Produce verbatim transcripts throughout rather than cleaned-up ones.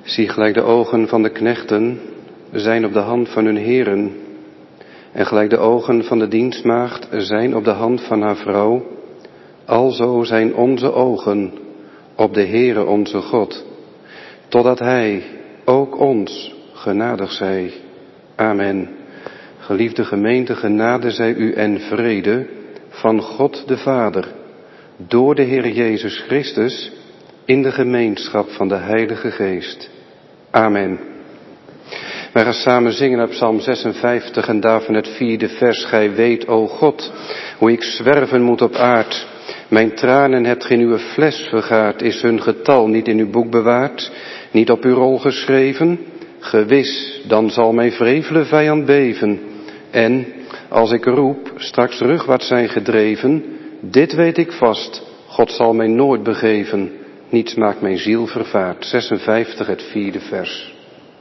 Zie gelijk de ogen van de knechten zijn op de hand van hun heren, en gelijk de ogen van de dienstmaagd zijn op de hand van haar vrouw, alzo zijn onze ogen op de Heere onze God, totdat Hij ook ons genadig zij. Amen. Geliefde gemeente, genade zij u en vrede van God de Vader, door de Heer Jezus Christus, in de gemeenschap van de Heilige Geest. Amen. Wij gaan samen zingen op Psalm zesenvijftig en daarvan het vierde vers. Gij weet, o God, hoe ik zwerven moet op aard. Mijn tranen hebt ge in uw fles vergaard. Is hun getal niet in uw boek bewaard? Niet op uw rol geschreven? Gewis, dan zal mijn wrevele vijand beven. En, als ik roep, straks terugwaarts zijn gedreven. Dit weet ik vast, God zal mij nooit begeven. Niets maakt mijn ziel vervaard. zesenvijftig, het vierde vers.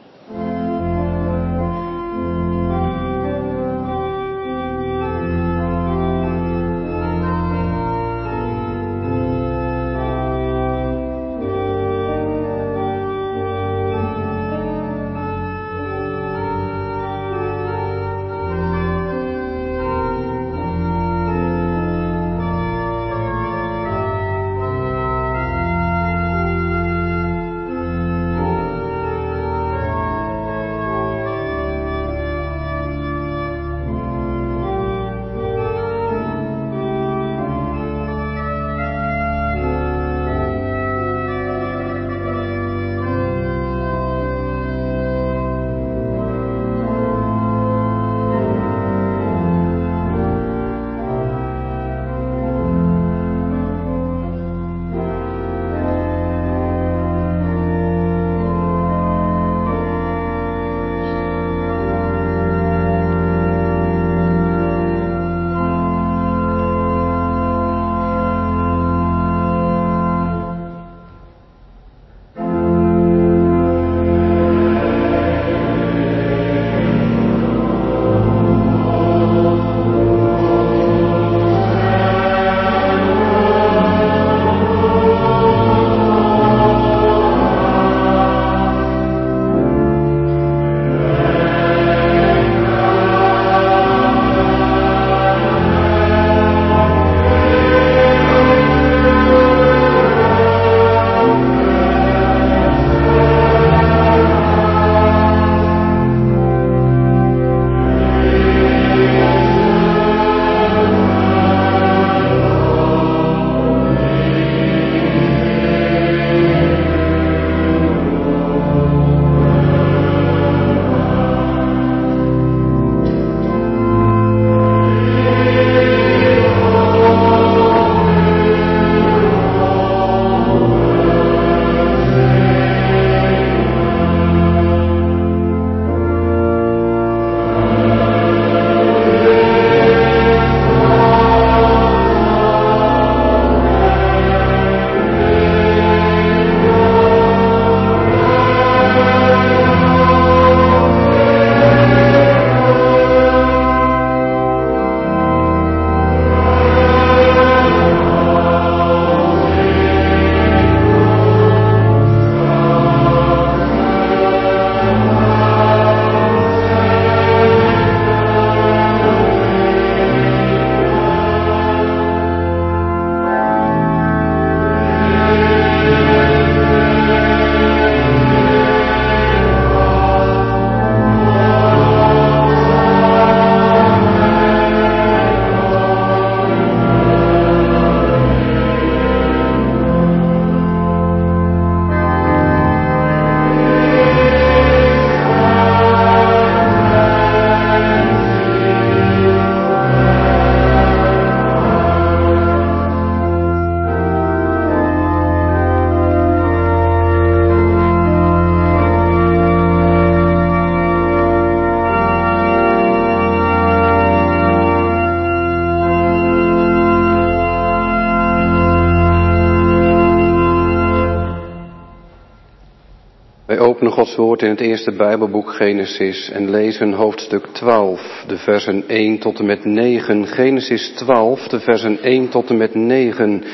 Wij openen Gods woord in het eerste Bijbelboek Genesis en lezen hoofdstuk twaalf, de versen één tot en met negen. Genesis twaalf, de versen één tot en met negen.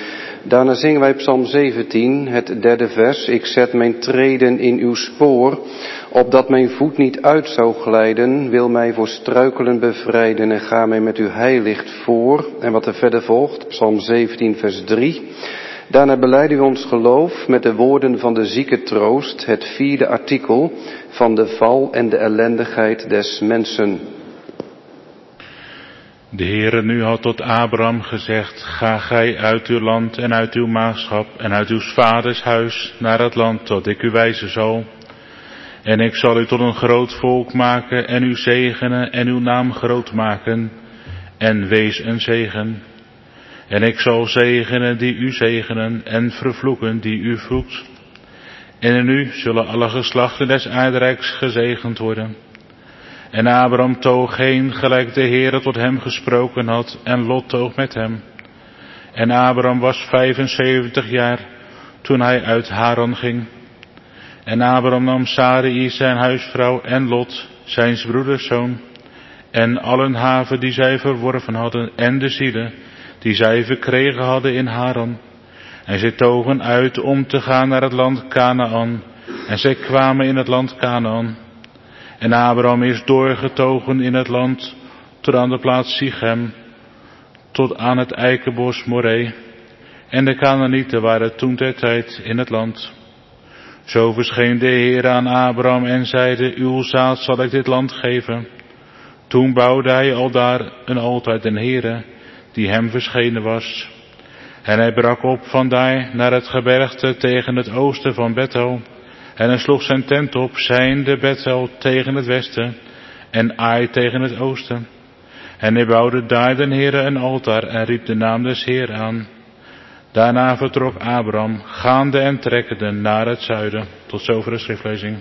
Daarna zingen wij Psalm zeventien, het derde vers. Ik zet mijn treden in uw spoor, opdat mijn voet niet uit zou glijden. Wil mij voor struikelen bevrijden en ga mij met uw heilicht voor. En wat er verder volgt, Psalm zeventien, vers drie. Daarna belijden we ons geloof met de woorden van de zieke troost, het vierde artikel van de val en de ellendigheid des mensen. De Heere nu had tot Abraham gezegd, ga gij uit uw land en uit uw maagschap en uit uw vaders huis naar het land dat ik u wijzen zal. En ik zal u tot een groot volk maken en u zegenen en uw naam groot maken en wees een zegen. En ik zal zegenen die u zegenen en vervloeken die u vloekt. En in u zullen alle geslachten des aardrijks gezegend worden. En Abraham toog heen gelijk de Heere tot hem gesproken had en Lot toog met hem. En Abraham was vijfenzeventig jaar toen hij uit Haran ging. En Abraham nam Sarai zijn huisvrouw en Lot zijn broeders zoon en allen haven die zij verworven hadden en de zielen die zij verkregen hadden in Haran. En zij togen uit om te gaan naar het land Kanaan. En zij kwamen in het land Kanaan. En Abraham is doorgetogen in het land tot aan de plaats Sichem, tot aan het eikenbos Moree. En de Kanaanieten waren toen ter tijd in het land. Zo verscheen de Heer aan Abraham en zeide, uw zaad zal ik dit land geven. Toen bouwde hij aldaar een altaar den Heere, die hem verschenen was. En hij brak op vandaar naar het gebergte tegen het oosten van Bethel. En hij sloeg zijn tent op, zijnde Bethel tegen het westen en Ai tegen het oosten. En hij bouwde daar den Heere een altaar en riep de naam des Heer aan. Daarna vertrok Abraham, gaande en trekkende naar het zuiden. Tot zover de schriftlezing.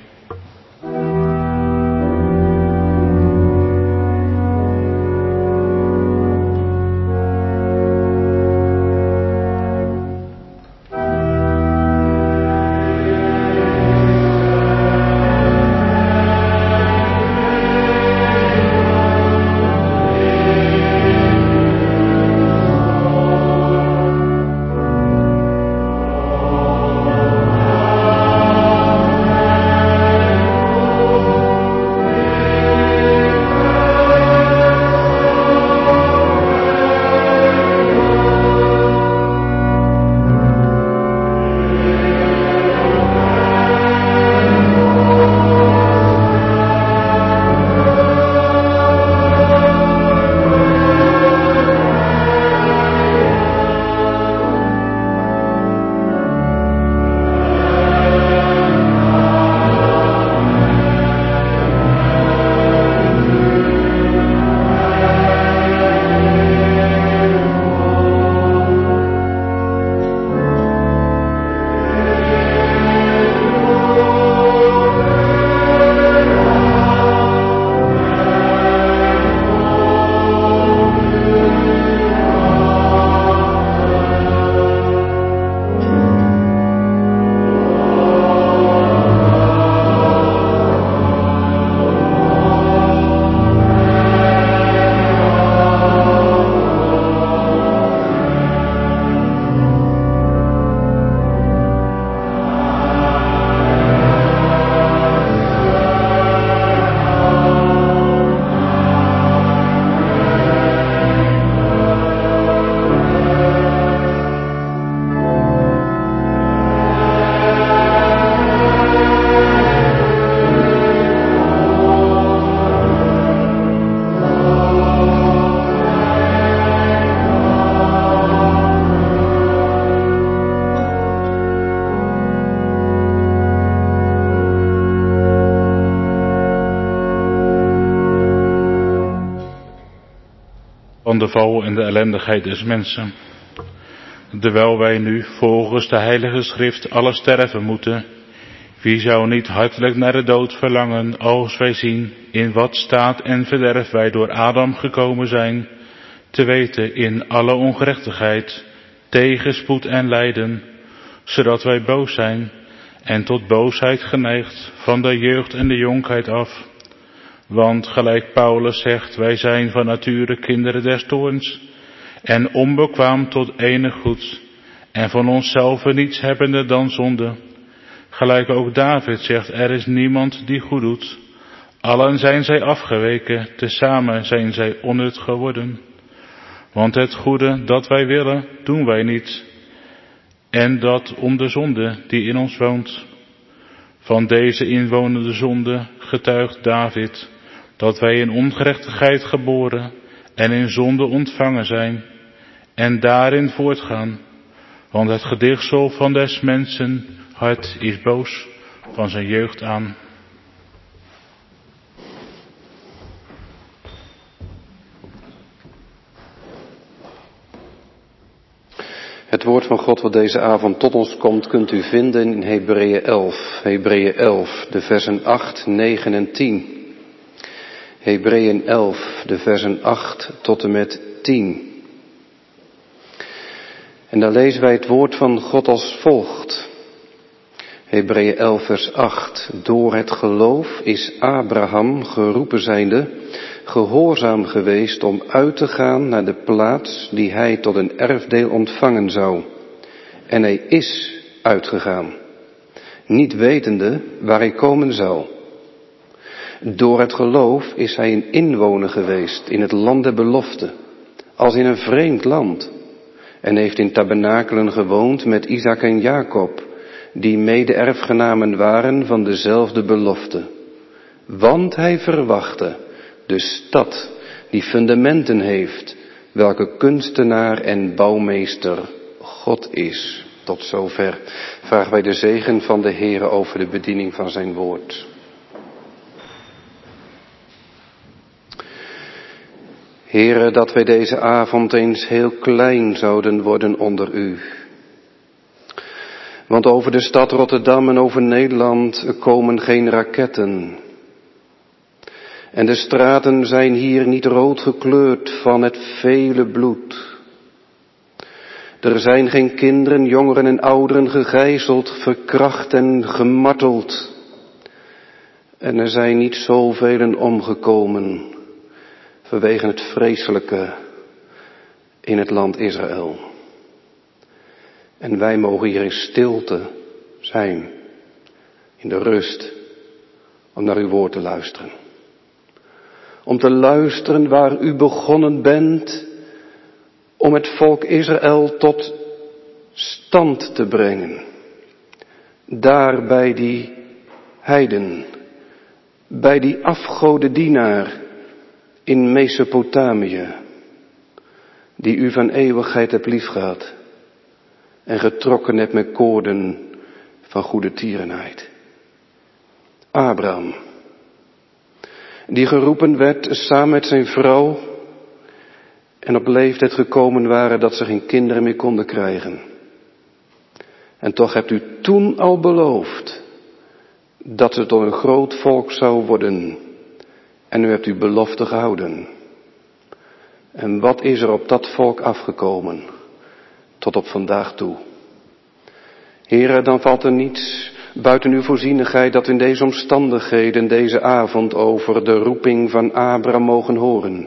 Van de val en de ellendigheid des mensen. Terwijl wij nu volgens de heilige schrift alle sterven moeten, wie zou niet hartelijk naar de dood verlangen als wij zien in wat staat en verderf wij door Adam gekomen zijn, te weten in alle ongerechtigheid, tegenspoed en lijden, zodat wij boos zijn en tot boosheid geneigd van de jeugd en de jonkheid af. Want gelijk Paulus zegt, wij zijn van nature kinderen des toorns en onbekwaam tot enig goed en van onszelf niets hebbende dan zonde. Gelijk ook David zegt, er is niemand die goed doet. Allen zijn zij afgeweken, tezamen zijn zij onnut geworden. Want het goede dat wij willen, doen wij niet. En dat om de zonde die in ons woont. Van deze inwonende zonde getuigt David, dat wij in ongerechtigheid geboren en in zonde ontvangen zijn, en daarin voortgaan. Want het gedichtsel van des mensen hart is boos van zijn jeugd aan. Het woord van God wat deze avond tot ons komt, kunt u vinden in Hebreeën elf. Hebreeën elf, de versen acht, negen en tien. Hebreeën elf, de versen acht tot en met tien. En daar lezen wij het woord van God als volgt. Hebreeën elf, vers acht. Door het geloof is Abraham, geroepen zijnde, gehoorzaam geweest om uit te gaan naar de plaats die hij tot een erfdeel ontvangen zou. En hij is uitgegaan, niet wetende waar hij komen zou. Door het geloof is hij een inwoner geweest in het land der belofte, als in een vreemd land, en heeft in tabernakelen gewoond met Isaac en Jacob, die mede-erfgenamen waren van dezelfde belofte. Want hij verwachtte de stad die fundamenten heeft, welke kunstenaar en bouwmeester God is. Tot zover vragen wij de zegen van de Heere over de bediening van zijn woord. Heere, dat wij deze avond eens heel klein zouden worden onder u. Want over de stad Rotterdam en over Nederland komen geen raketten. En de straten zijn hier niet rood gekleurd van het vele bloed. Er zijn geen kinderen, jongeren en ouderen gegijzeld, verkracht en gemarteld. En er zijn niet zoveel omgekomen vanwege het vreselijke in het land Israël. En wij mogen hier in stilte zijn, in de rust, om naar uw woord te luisteren. Om te luisteren waar u begonnen bent, om het volk Israël tot stand te brengen. Daar bij die heiden, bij die afgodendienaar in Mesopotamië, die u van eeuwigheid hebt liefgehad en getrokken hebt met koorden van goede tierenheid. Abraham, die geroepen werd samen met zijn vrouw en op leeftijd gekomen waren dat ze geen kinderen meer konden krijgen. En toch hebt u toen al beloofd dat ze tot een groot volk zou worden. En u hebt uw belofte gehouden. En wat is er op dat volk afgekomen tot op vandaag toe? Heere, dan valt er niets buiten uw voorzienigheid dat we in deze omstandigheden deze avond over de roeping van Abraham mogen horen.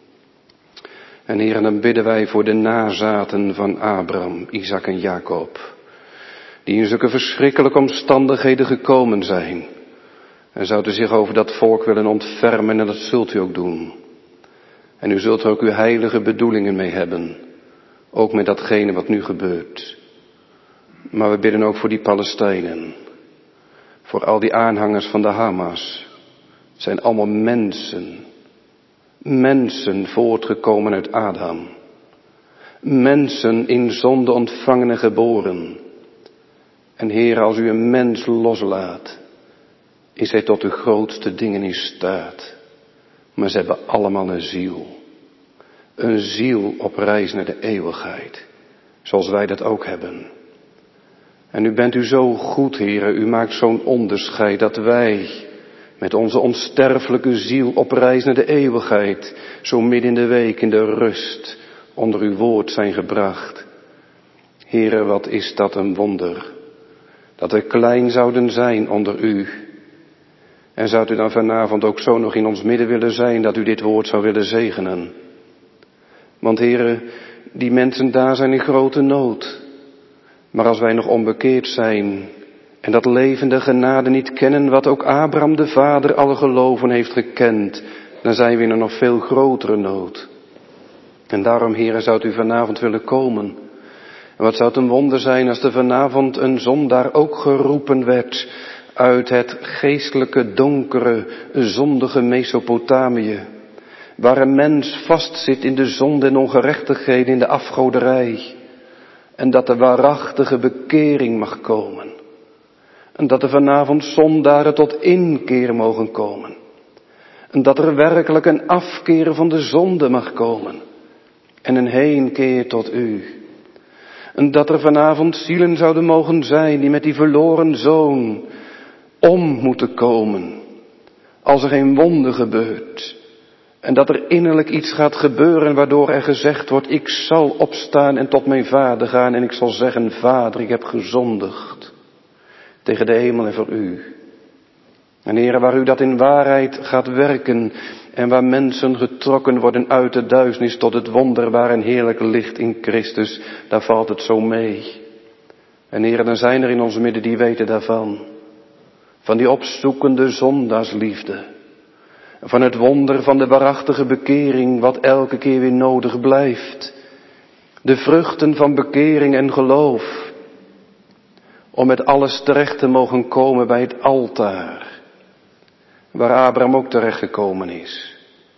En Heere, dan bidden wij voor de nazaten van Abraham, Isaac en Jacob, die in zulke verschrikkelijke omstandigheden gekomen zijn. En zou u zich over dat volk willen ontfermen, en dat zult u ook doen. En u zult er ook uw heilige bedoelingen mee hebben, ook met datgene wat nu gebeurt. Maar we bidden ook voor die Palestijnen, voor al die aanhangers van de Hamas. Het zijn allemaal mensen, mensen voortgekomen uit Adam. Mensen in zonde ontvangen en geboren. En Heer, als u een mens loslaat, is hij tot de grootste dingen in staat. Maar ze hebben allemaal een ziel. Een ziel op reis naar de eeuwigheid. Zoals wij dat ook hebben. En u bent u zo goed, Heere. U maakt zo'n onderscheid dat wij met onze onsterfelijke ziel op reis naar de eeuwigheid, zo midden in de week in de rust, onder uw woord zijn gebracht. Heere, wat is dat een wonder. Dat we klein zouden zijn onder u. En zou u dan vanavond ook zo nog in ons midden willen zijn, dat u dit woord zou willen zegenen. Want Heere, die mensen daar zijn in grote nood. Maar als wij nog onbekeerd zijn en dat levende genade niet kennen wat ook Abraham de vader alle geloven heeft gekend, dan zijn we in een nog veel grotere nood. En daarom, Heere, zou u vanavond willen komen. En wat zou het een wonder zijn als er vanavond een zondaar ook geroepen werd uit het geestelijke, donkere, zondige Mesopotamië, waar een mens vastzit in de zonde en ongerechtigheden, in de afgoderij. En dat er waarachtige bekering mag komen. En dat er vanavond zondaren tot inkeer mogen komen. En dat er werkelijk een afkeer van de zonde mag komen. En een heenkeer tot u. En dat er vanavond zielen zouden mogen zijn die met die verloren zoon om moeten komen. Als er geen wonder gebeurt. En dat er innerlijk iets gaat gebeuren waardoor er gezegd wordt, ik zal opstaan en tot mijn vader gaan en ik zal zeggen, vader, ik heb gezondigd tegen de hemel en voor u. En Heere, waar u dat in waarheid gaat werken en waar mensen getrokken worden uit de duisternis tot het wonderbaar en heerlijk licht in Christus, daar valt het zo mee. En Heere, dan zijn er in ons midden die weten daarvan. Van die opzoekende zondaarsliefde. Van het wonder van de waarachtige bekering wat elke keer weer nodig blijft. De vruchten van bekering en geloof. Om met alles terecht te mogen komen bij het altaar. Waar Abraham ook terecht gekomen is.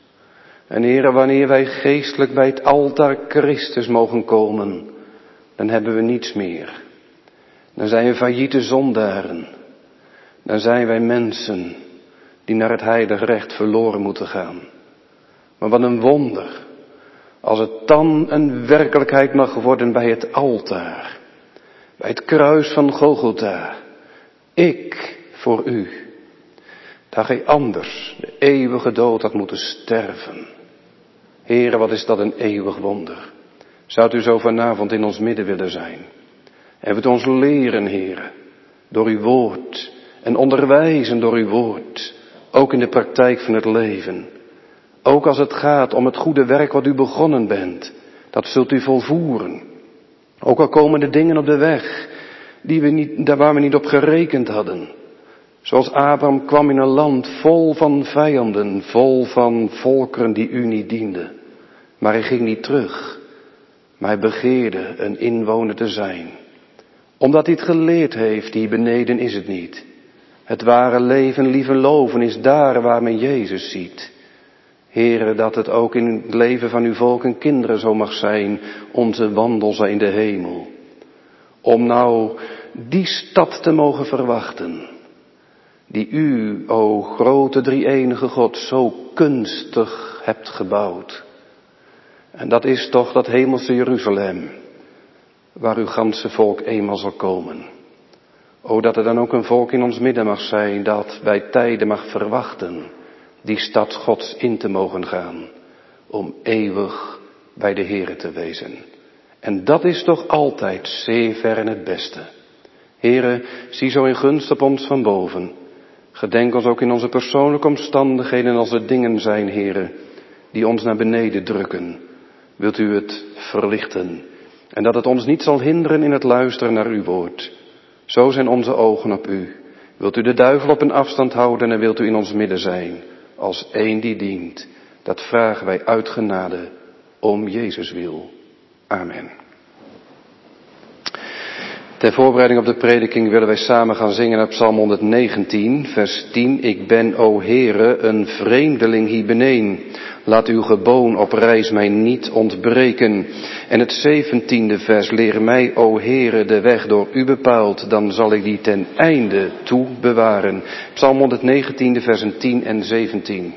En Heere, wanneer wij geestelijk bij het altaar Christus mogen komen, dan hebben we niets meer. Dan zijn we failliete zondaren. Dan zijn wij mensen die naar het heilige recht verloren moeten gaan. Maar wat een wonder, als het dan een werkelijkheid mag worden bij het altaar. Bij het kruis van Golgotha. Ik voor u. Daar gij anders de eeuwige dood had moeten sterven. Heere, wat is dat een eeuwig wonder. Zou u zo vanavond in ons midden willen zijn. En het ons leren, Heere, door uw woord. En onderwijzen door uw woord. Ook in de praktijk van het leven. Ook als het gaat om het goede werk wat u begonnen bent. Dat zult u volvoeren. Ook al komen de dingen op de weg. Die we niet, daar waar we niet op gerekend hadden. Zoals Abraham kwam in een land vol van vijanden. Vol van volkeren die u niet dienden. Maar hij ging niet terug. Maar hij begeerde een inwoner te zijn. Omdat hij het geleerd heeft, hier beneden is het niet. Het ware leven, lieve loven, is daar waar men Jezus ziet. Heere, dat het ook in het leven van uw volk en kinderen zo mag zijn, onze wandel zijn in de hemel. Om nou die stad te mogen verwachten, die u, o grote drie-enige God, zo kunstig hebt gebouwd. En dat is toch dat hemelse Jeruzalem, waar uw ganse volk eenmaal zal komen. O, dat er dan ook een volk in ons midden mag zijn dat bij tijden mag verwachten die stad Gods in te mogen gaan, om eeuwig bij de Heere te wezen. En dat is toch altijd zeer ver en het beste. Heere, zie zo in gunst op ons van boven. Gedenk ons ook in onze persoonlijke omstandigheden als er dingen zijn, Heere, die ons naar beneden drukken. Wilt u het verlichten en dat het ons niet zal hinderen in het luisteren naar uw woord. Zo zijn onze ogen op u. Wilt u de duivel op een afstand houden en wilt u in ons midden zijn, als één die dient. Dat vragen wij uit genade, om Jezus wil. Amen. Ter voorbereiding op de prediking willen wij samen gaan zingen naar Psalm honderdnegentien, vers tien. Ik ben, o Heere, een vreemdeling hier beneen. Laat uw geboon op reis mij niet ontbreken. En het zeventiende vers, leer mij, o Heere, de weg door u bepaald, dan zal ik die ten einde toe bewaren. Psalm honderdnegentien, versen tien en zeventien.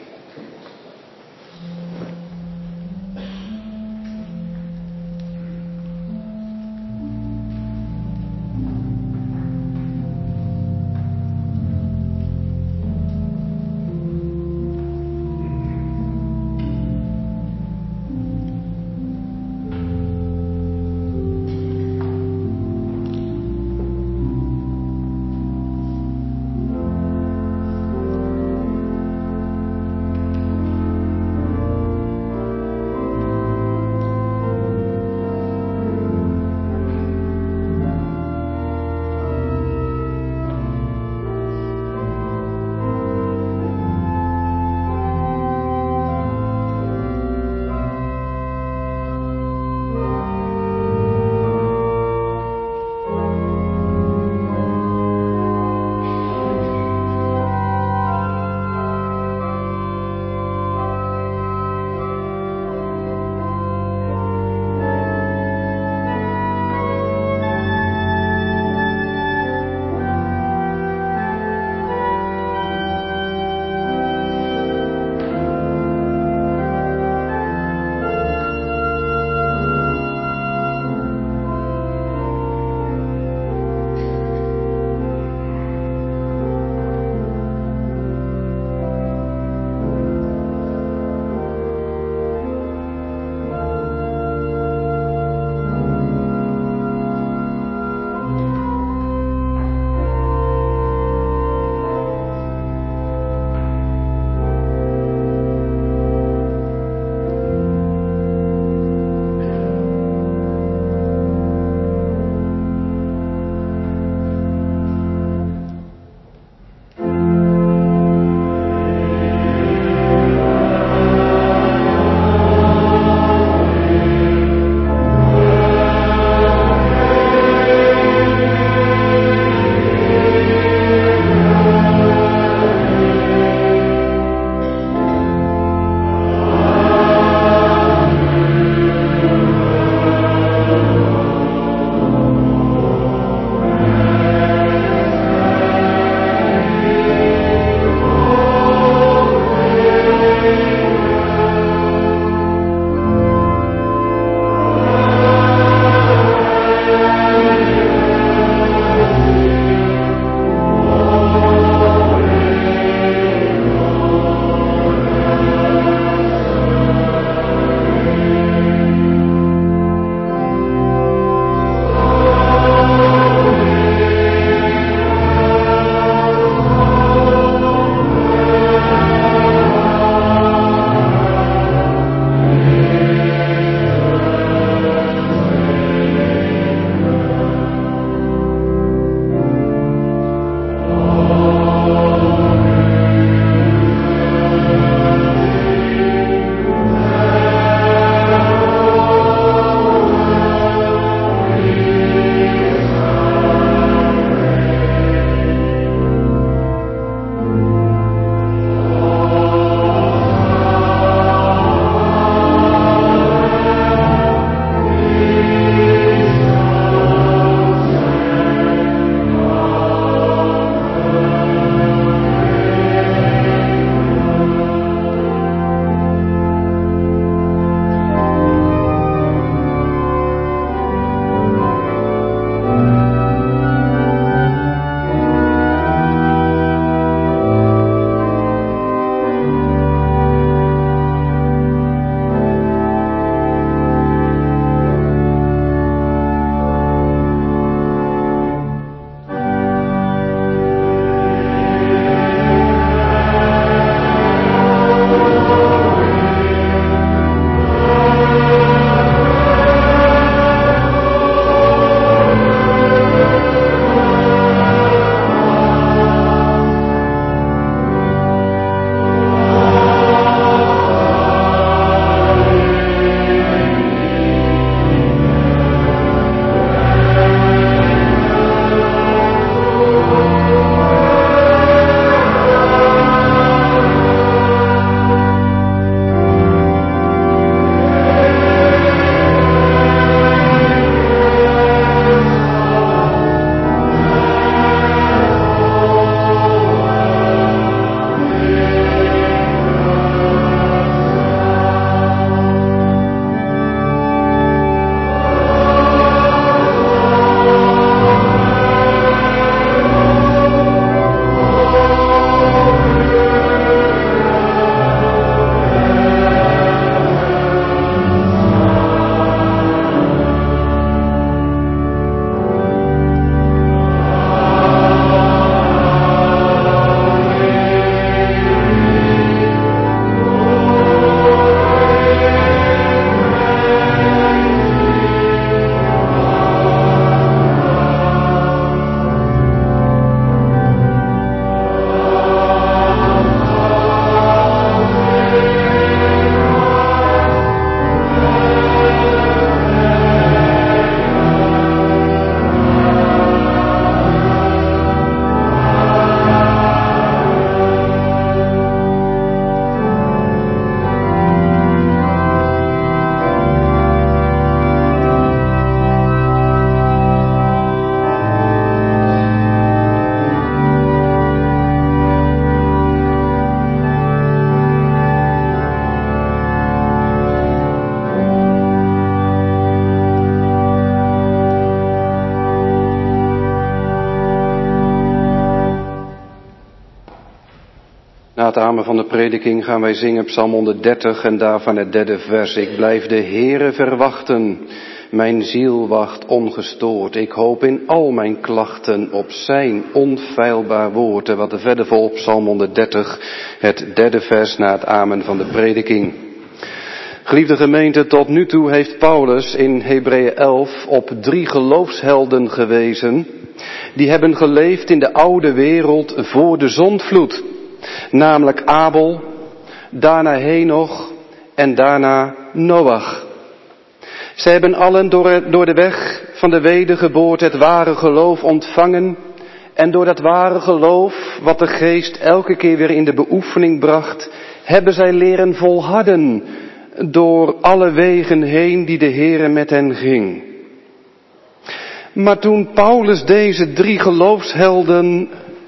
Na het amen van de prediking gaan wij zingen Psalm honderddertig en daarvan het derde vers. Ik blijf de Heere verwachten, mijn ziel wacht ongestoord. Ik hoop in al mijn klachten op zijn onfeilbaar woord. En wat er verder volgt, Psalm honderddertig, het derde vers na het amen van de prediking. Geliefde gemeente, tot nu toe heeft Paulus in Hebreeën elf op drie geloofshelden gewezen. Die hebben geleefd in de oude wereld voor de zondvloed. Namelijk Abel, daarna Henoch en daarna Noach. Zij hebben allen door, door de weg van de wedergeboorte het ware geloof ontvangen. En door dat ware geloof, wat de geest elke keer weer in de beoefening bracht, hebben zij leren volharden door alle wegen heen die de Heere met hen ging. Maar toen Paulus deze drie geloofshelden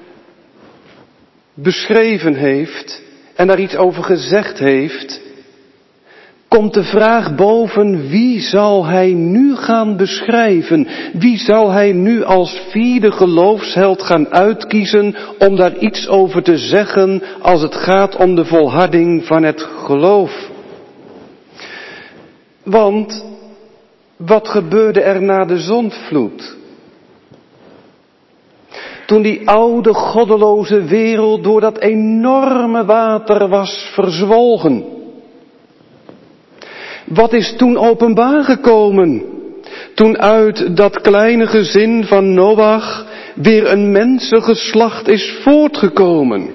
beschreven heeft en daar iets over gezegd heeft, komt de vraag boven: wie zal hij nu gaan beschrijven? Wie zal hij nu als vierde geloofsheld gaan uitkiezen om daar iets over te zeggen als het gaat om de volharding van het geloof? Want wat gebeurde er na de zondvloed? Toen die oude goddeloze wereld door dat enorme water was verzwolgen. Wat is toen openbaar gekomen? Toen uit dat kleine gezin van Noach weer een mensengeslacht is voortgekomen.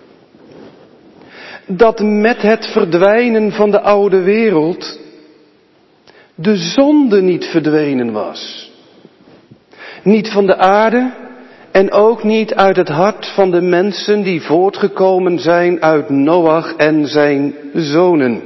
Dat met het verdwijnen van de oude wereld de zonde niet verdwenen was. Niet van de aarde en ook niet uit het hart van de mensen die voortgekomen zijn uit Noach en zijn zonen.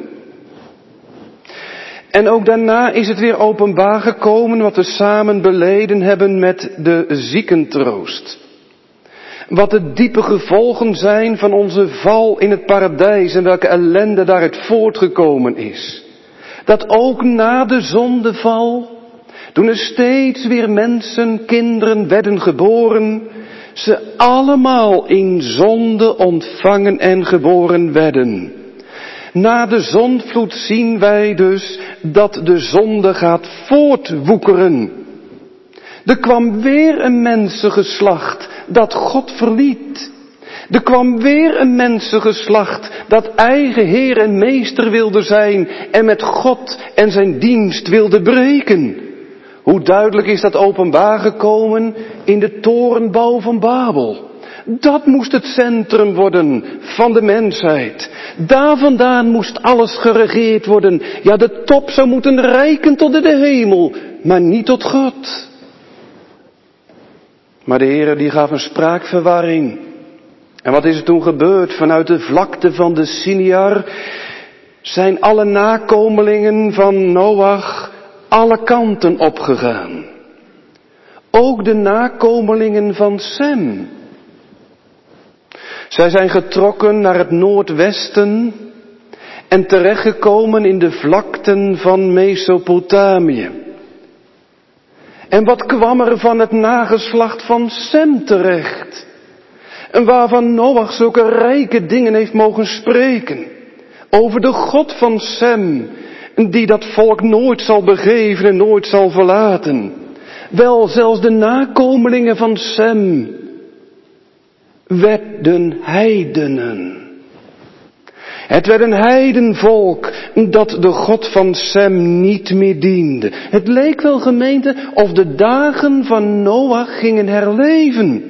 En ook daarna is het weer openbaar gekomen wat we samen beleden hebben met de ziekentroost. Wat de diepe gevolgen zijn van onze val in het paradijs en welke ellende daaruit voortgekomen is. Dat ook na de zondeval, toen er steeds weer mensen, kinderen werden geboren, ze allemaal in zonde ontvangen en geboren werden. Na de zondvloed zien wij dus dat de zonde gaat voortwoekeren. Er kwam weer een mensengeslacht dat God verliet. Er kwam weer een mensengeslacht dat eigen Heer en Meester wilde zijn en met God en zijn dienst wilde breken. Hoe duidelijk is dat openbaar gekomen in de torenbouw van Babel. Dat moest het centrum worden van de mensheid. Daar vandaan moest alles geregeerd worden. Ja, de top zou moeten reiken tot in de hemel, maar niet tot God. Maar de Heer die gaf een spraakverwarring. En wat is er toen gebeurd? Vanuit de vlakte van de Siniar zijn alle nakomelingen van Noach alle kanten opgegaan. Ook de nakomelingen van Sem. Zij zijn getrokken naar het noordwesten en terechtgekomen in de vlakten van Mesopotamië. En wat kwam er van het nageslacht van Sem terecht? En waarvan Noach zulke rijke dingen heeft mogen spreken. Over de God van Sem, die dat volk nooit zal begeven en nooit zal verlaten. Wel, zelfs de nakomelingen van Sem werden heidenen. Het werd een heidenvolk dat de God van Sem niet meer diende. Het leek wel, gemeente, of de dagen van Noach gingen herleven.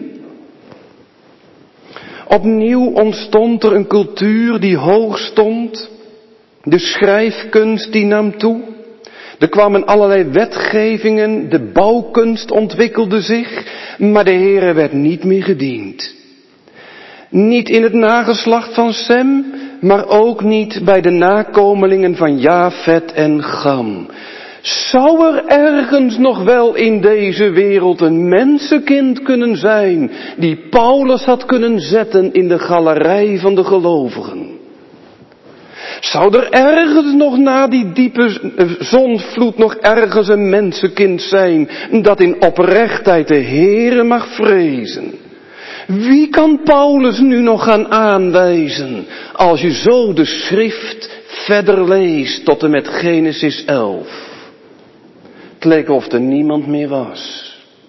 Opnieuw ontstond er een cultuur die hoog stond. De schrijfkunst die nam toe. Er kwamen allerlei wetgevingen, de bouwkunst ontwikkelde zich, maar de Heere werd niet meer gediend. Niet in het nageslacht van Sem, maar ook niet bij de nakomelingen van Jafet en Cham. Zou er ergens nog wel in deze wereld een mensenkind kunnen zijn die Paulus had kunnen zetten in de galerij van de gelovigen? Zou er ergens nog na die diepe zondvloed nog ergens een mensenkind zijn dat in oprechtheid de Heere mag vrezen? Wie kan Paulus nu nog gaan aanwijzen als je zo de schrift verder leest tot en met Genesis elf? Het leek of er niemand meer was.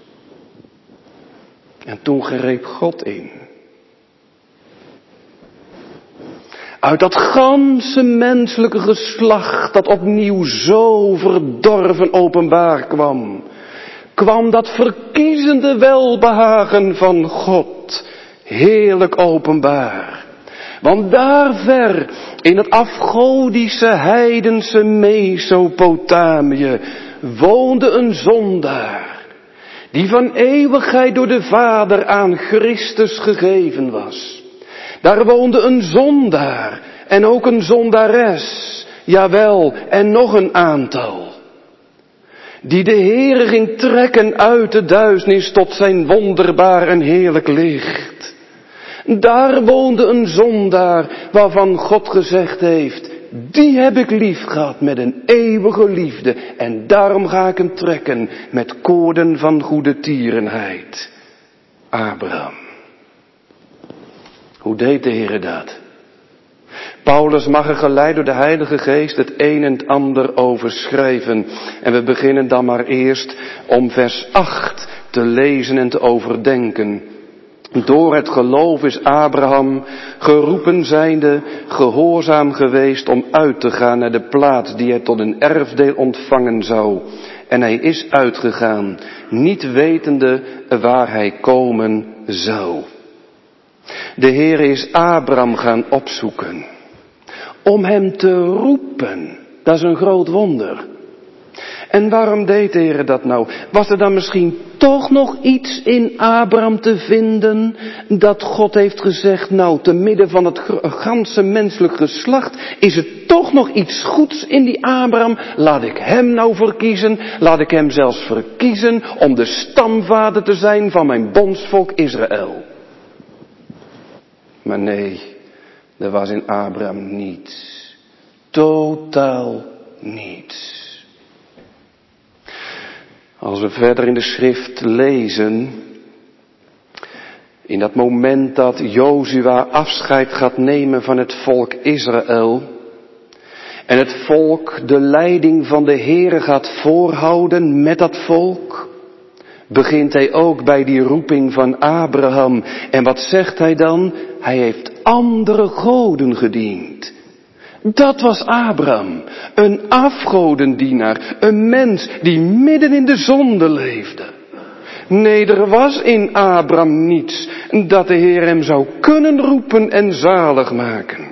En toen greep God in. Uit dat ganse menselijke geslacht dat opnieuw zo verdorven openbaar kwam, kwam dat verkiezende welbehagen van God heerlijk openbaar. Want daar ver in het afgodische heidense Mesopotamië woonde een zondaar, die van eeuwigheid door de Vader aan Christus gegeven was. Daar woonde een zondaar en ook een zondares, jawel, en nog een aantal, die de Heere ging trekken uit de duisternis tot zijn wonderbaar en heerlijk licht. Daar woonde een zondaar waarvan God gezegd heeft, die heb ik lief gehad met een eeuwige liefde en daarom ga ik hem trekken met koorden van goede tierenheid. Abraham. Hoe deed de Heere dat? Paulus mag er geleid door de Heilige Geest het een en het ander over schrijven. En we beginnen dan maar eerst om vers acht te lezen en te overdenken. Door het geloof is Abraham, geroepen zijnde, gehoorzaam geweest om uit te gaan naar de plaats die hij tot een erfdeel ontvangen zou. En hij is uitgegaan, niet wetende waar hij komen zou. De Heere is Abraham gaan opzoeken, om hem te roepen. Dat is een groot wonder. En waarom deed de Heere dat nou? Was er dan misschien toch nog iets in Abraham te vinden, dat God heeft gezegd, nou, te midden van het ganse menselijk geslacht, is er toch nog iets goeds in die Abraham? Laat ik hem nou verkiezen, laat ik hem zelfs verkiezen om de stamvader te zijn van mijn bondsvolk Israël. Maar nee, er was in Abraham niets. Totaal niets. Als we verder in de schrift lezen, in dat moment dat Jozua afscheid gaat nemen van het volk Israël, en het volk de leiding van de Heere gaat voorhouden met dat volk, begint hij ook bij die roeping van Abraham. En wat zegt hij dan? Hij heeft andere goden gediend. Dat was Abraham, een afgodendienaar, een mens die midden in de zonde leefde. Nee, er was in Abraham niets dat de Heer hem zou kunnen roepen en zalig maken.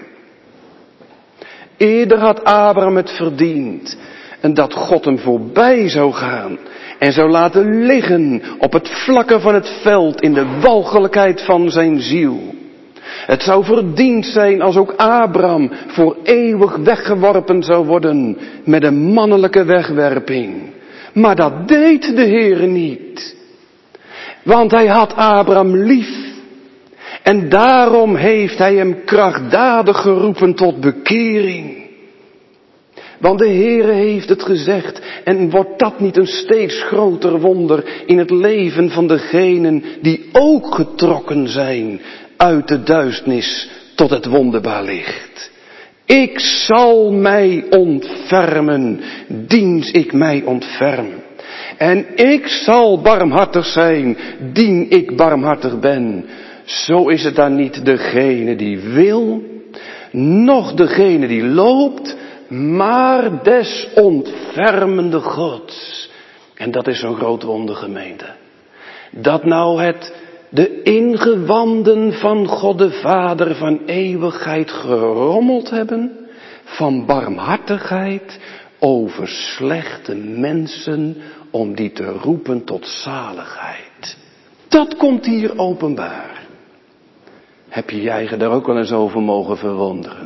Eerder had Abraham het verdiend en dat God hem voorbij zou gaan en zou laten liggen op het vlakke van het veld in de walgelijkheid van zijn ziel. Het zou verdiend zijn als ook Abraham voor eeuwig weggeworpen zou worden met een mannelijke wegwerping. Maar dat deed de Heere niet. Want hij had Abraham lief. En daarom heeft hij hem krachtdadig geroepen tot bekering. Want de Heere heeft het gezegd. En wordt dat niet een steeds groter wonder in het leven van degenen die ook getrokken zijn uit de duisternis tot het wonderbaar licht. Ik zal mij ontfermen, diens ik mij ontferm. En ik zal barmhartig zijn, dien ik barmhartig ben. Zo is het dan niet degene die wil, noch degene die loopt, maar des ontfermende Gods. En dat is zo'n groot wonder, gemeente. Dat nou het de ingewanden van God de Vader van eeuwigheid gerommeld hebben, van barmhartigheid over slechte mensen, om die te roepen tot zaligheid. Dat komt hier openbaar. Heb je je eigen daar ook wel eens over mogen verwonderen?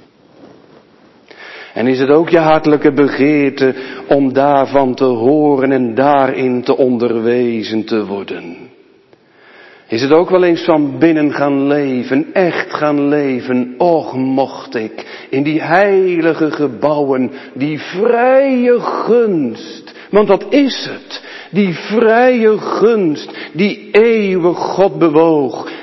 En is het ook je hartelijke begeerte om daarvan te horen en daarin te onderwezen te worden? Is het ook wel eens van binnen gaan leven, echt gaan leven? Och, mocht ik in die heilige gebouwen, die vrije gunst, want dat is het, die vrije gunst, die eeuwig God bewoog,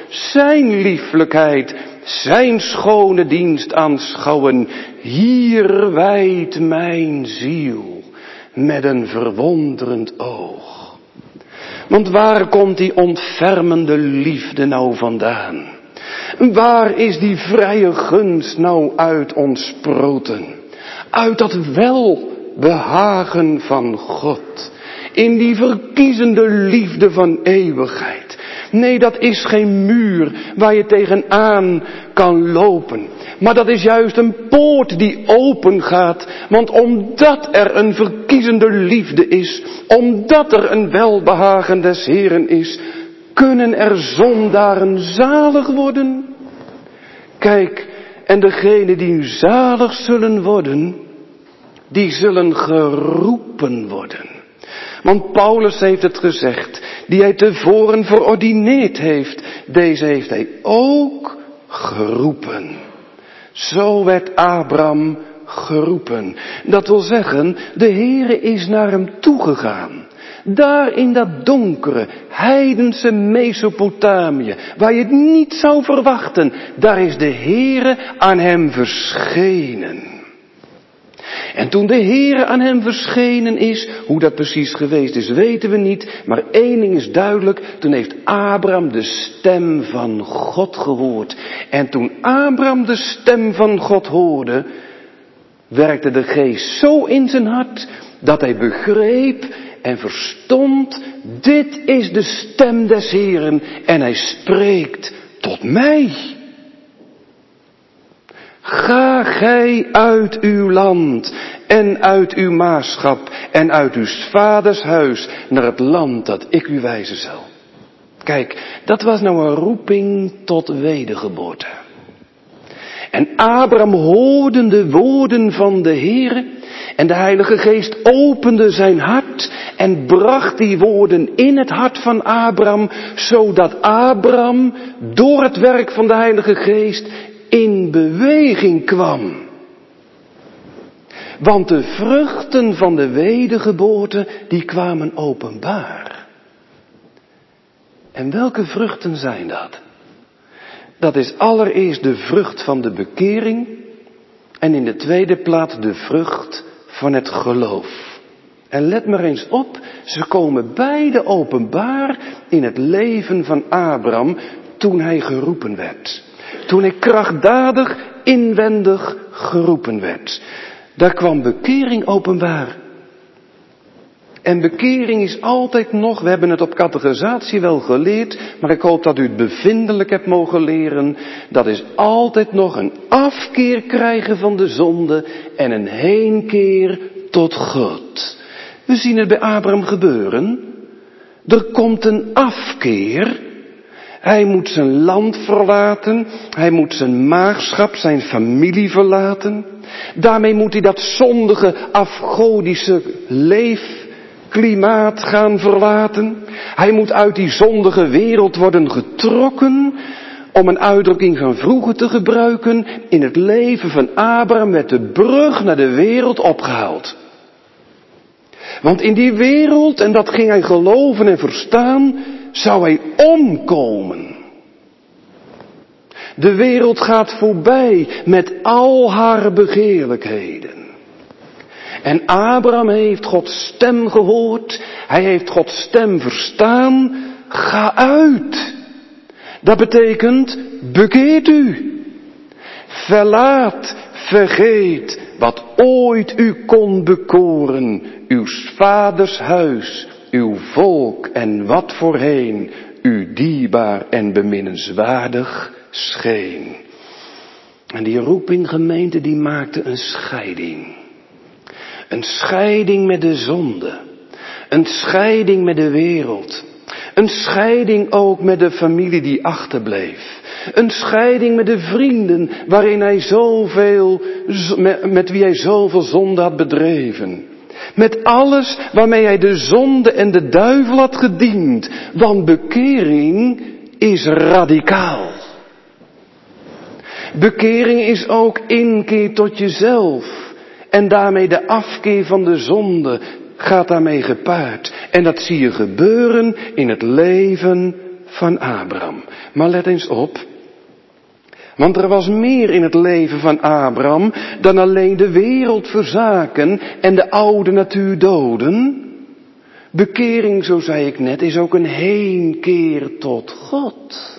zijn lieflijkheid, zijn schone dienst aanschouwen. Hier wijdt mijn ziel met een verwonderend oog. Want waar komt die ontfermende liefde nou vandaan? Waar is die vrije gunst nou uit ontsproten? Uit dat welbehagen van God. In die verkiezende liefde van eeuwigheid. Nee, dat is geen muur waar je tegenaan kan lopen. Maar dat is juist een poort die open gaat. Want omdat er een verkiezende liefde is, omdat er een welbehagen des Heeren is, kunnen er zondaren zalig worden. Kijk, en degenen die nu zalig zullen worden, die zullen geroepen worden. Want Paulus heeft het gezegd, die hij tevoren verordineerd heeft, deze heeft hij ook geroepen. Zo werd Abraham geroepen. Dat wil zeggen, de Heere is naar hem toegegaan. Daar in dat donkere, heidense Mesopotamië, waar je het niet zou verwachten, daar is de Heere aan hem verschenen. En toen de Heere aan hem verschenen is, hoe dat precies geweest is, weten we niet, maar één ding is duidelijk, toen heeft Abraham de stem van God gehoord. En toen Abraham de stem van God hoorde, werkte de geest zo in zijn hart, dat hij begreep en verstond, dit is de stem des Heeren en hij spreekt tot mij. Ga gij uit uw land en uit uw maagschap en uit uw vaders huis naar het land dat ik u wijzen zal. Kijk, dat was nou een roeping tot wedergeboorte. En Abraham hoorde de woorden van de Heere en de Heilige Geest opende zijn hart en bracht die woorden in het hart van Abraham, zodat Abraham door het werk van de Heilige Geest in beweging kwam. Want de vruchten van de wedergeboorte, die kwamen openbaar. En welke vruchten zijn dat? Dat is allereerst de vrucht van de bekering en in de tweede plaats de vrucht van het geloof. En let maar eens op, ze komen beide openbaar in het leven van Abraham toen hij geroepen werd. Toen hij krachtdadig, inwendig geroepen werd. Daar kwam bekering openbaar. En bekering is altijd nog, we hebben het op catechisatie wel geleerd, maar ik hoop dat u het bevindelijk hebt mogen leren. Dat is altijd nog een afkeer krijgen van de zonde en een heenkeer tot God. We zien het bij Abraham gebeuren. Er komt een afkeer. Hij moet zijn land verlaten, hij moet zijn maagschap, zijn familie verlaten. Daarmee moet hij dat zondige, afgodische leefklimaat gaan verlaten. Hij moet uit die zondige wereld worden getrokken. Om een uitdrukking van vroeger te gebruiken, in het leven van Abraham werd de brug naar de wereld opgehaald. Want in die wereld, en dat ging hij geloven en verstaan, zou hij omkomen. De wereld gaat voorbij met al haar begeerlijkheden. En Abraham heeft Gods stem gehoord. Hij heeft Gods stem verstaan. Ga uit. Dat betekent, bekeert u. Verlaat, vergeet wat ooit u kon bekoren. Uw vaders huis, uw volk en wat voorheen u dierbaar en beminnenswaardig scheen. En die roeping, gemeente, die maakte een scheiding. Een scheiding met de zonde. Een scheiding met de wereld. Een scheiding ook met de familie die achterbleef. Een scheiding met de vrienden waarin hij zoveel, met wie hij zoveel zonde had bedreven. Met alles waarmee hij de zonde en de duivel had gediend. Want bekering is radicaal. Bekering is ook inkeer tot jezelf. En daarmee de afkeer van de zonde gaat daarmee gepaard. En dat zie je gebeuren in het leven van Abraham. Maar let eens op. Want er was meer in het leven van Abraham dan alleen de wereld verzaken en de oude natuur doden. Bekering, zo zei ik net, is ook een heenkeer tot God.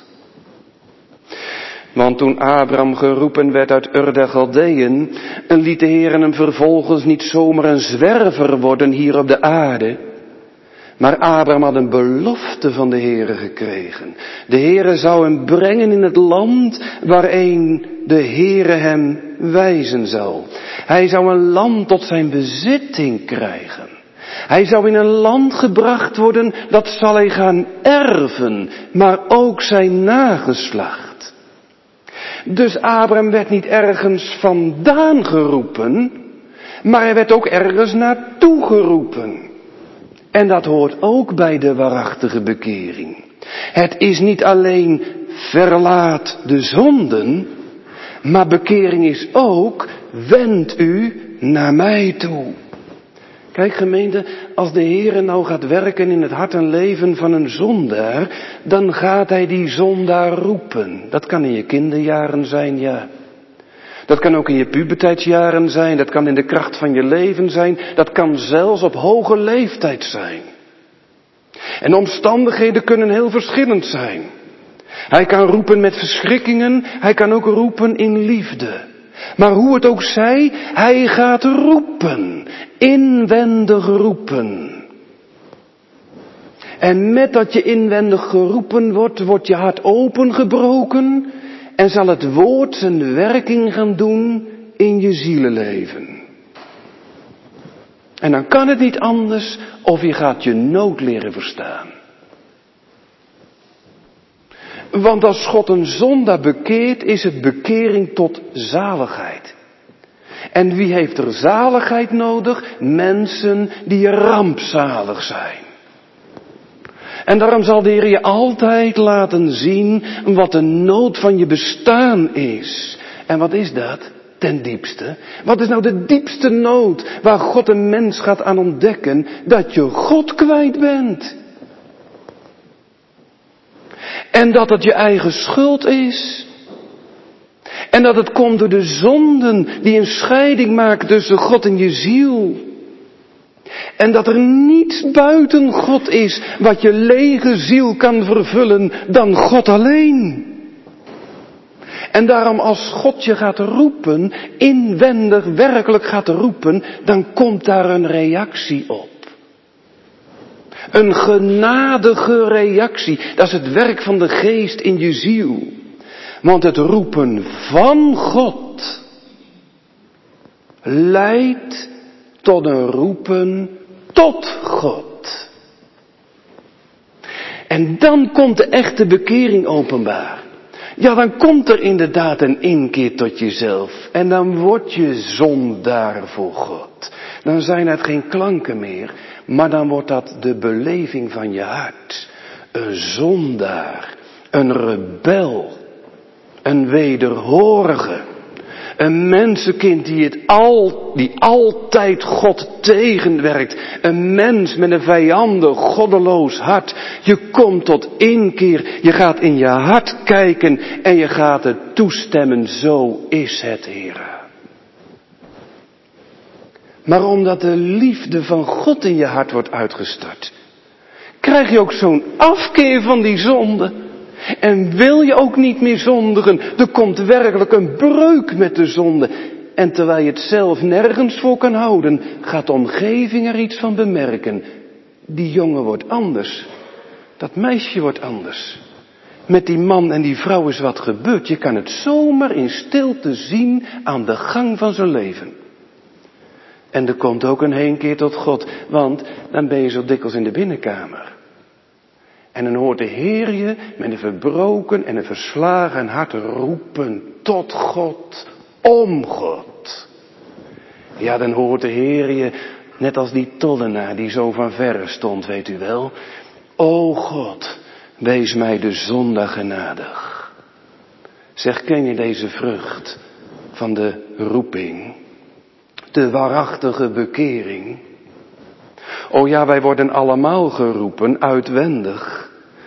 Want toen Abraham geroepen werd uit Ur der Galdeën, en liet de Heer hem vervolgens niet zomaar een zwerver worden hier op de aarde. Maar Abraham had een belofte van de Heere gekregen. De Heere zou hem brengen in het land waarin de Heere hem wijzen zou. Hij zou een land tot zijn bezitting krijgen. Hij zou in een land gebracht worden, dat zal hij gaan erven, maar ook zijn nageslacht. Dus Abraham werd niet ergens vandaan geroepen, maar hij werd ook ergens naartoe geroepen. En dat hoort ook bij de waarachtige bekering. Het is niet alleen verlaat de zonden, maar bekering is ook wend u naar mij toe. Kijk gemeente, als de Heere nou gaat werken in het hart en leven van een zondaar, dan gaat hij die zondaar roepen. Dat kan in je kinderjaren zijn, ja. Dat kan ook in je puberteitsjaren zijn, dat kan in de kracht van je leven zijn, dat kan zelfs op hoge leeftijd zijn. En omstandigheden kunnen heel verschillend zijn. Hij kan roepen met verschrikkingen, hij kan ook roepen in liefde. Maar hoe het ook zij, hij gaat roepen, inwendig roepen. En met dat je inwendig geroepen wordt, wordt je hart opengebroken en zal het woord zijn werking gaan doen in je zielenleven. En dan kan het niet anders of je gaat je nood leren verstaan. Want als God een zondaar bekeert, is het bekering tot zaligheid. En wie heeft er zaligheid nodig? Mensen die rampzalig zijn. En daarom zal de Heer je altijd laten zien wat de nood van je bestaan is. En wat is dat? Ten diepste. Wat is nou de diepste nood waar God een mens gaat aan ontdekken? Dat je God kwijt bent. En dat het je eigen schuld is. En dat het komt door de zonden die een scheiding maken tussen God en je ziel. En dat er niets buiten God is wat je lege ziel kan vervullen dan God alleen. En daarom als God je gaat roepen, inwendig werkelijk gaat roepen, dan komt daar een reactie op. Een genadige reactie. Dat is het werk van de geest in je ziel. Want het roepen van God leidt tot een roepen tot God. En dan komt de echte bekering openbaar. Ja, dan komt er inderdaad een inkeer tot jezelf. En dan word je zondaar voor God. Dan zijn het geen klanken meer, maar dan wordt dat de beleving van je hart. Een zondaar, een rebel, een wederhorige, een mensenkind die, het al, die altijd God tegenwerkt. Een mens met een vijandig, goddeloos hart. Je komt tot inkeer, je gaat in je hart kijken en je gaat het toestemmen. Zo is het, Heere. Maar omdat de liefde van God in je hart wordt uitgestort, krijg je ook zo'n afkeer van die zonde. En wil je ook niet meer zondigen. Er komt werkelijk een breuk met de zonde. En terwijl je het zelf nergens voor kan houden, gaat de omgeving er iets van bemerken. Die jongen wordt anders. Dat meisje wordt anders. Met die man en die vrouw is wat gebeurd. Je kan het zomaar in stilte zien aan de gang van zijn leven. En er komt ook een heenkeer tot God. Want dan ben je zo dikwijls in de binnenkamer. En dan hoort de Heer je met een verbroken en een verslagen hart roepen tot God, om God. Ja, dan hoort de Heer je, net als die tollenaar die zo van verre stond, weet u wel. O God, wees mij de zondaar genadig. Zeg, ken je deze vrucht van de roeping? De waarachtige bekering. O ja, wij worden allemaal geroepen, uitwendig.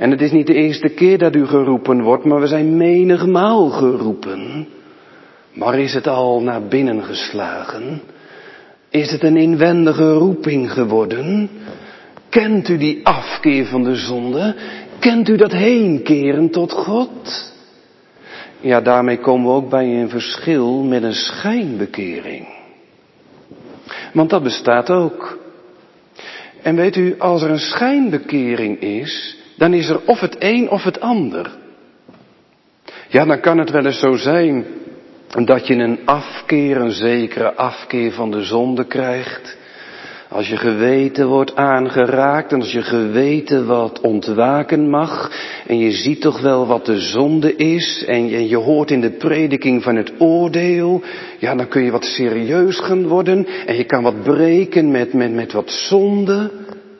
En het is niet de eerste keer dat u geroepen wordt, maar we zijn menigmaal geroepen. Maar is het al naar binnen geslagen? Is het een inwendige roeping geworden? Kent u die afkeer van de zonde? Kent u dat heenkeren tot God? Ja, daarmee komen we ook bij een verschil met een schijnbekering. Want dat bestaat ook. En weet u, als er een schijnbekering is, dan is er of het een of het ander. Ja, dan kan het wel eens zo zijn dat je een afkeer, een zekere afkeer van de zonde krijgt. Als je geweten wordt aangeraakt en als je geweten wat ontwaken mag en je ziet toch wel wat de zonde is en je, je hoort in de prediking van het oordeel, ja, dan kun je wat serieus gaan worden en je kan wat breken met, met, met wat zonde.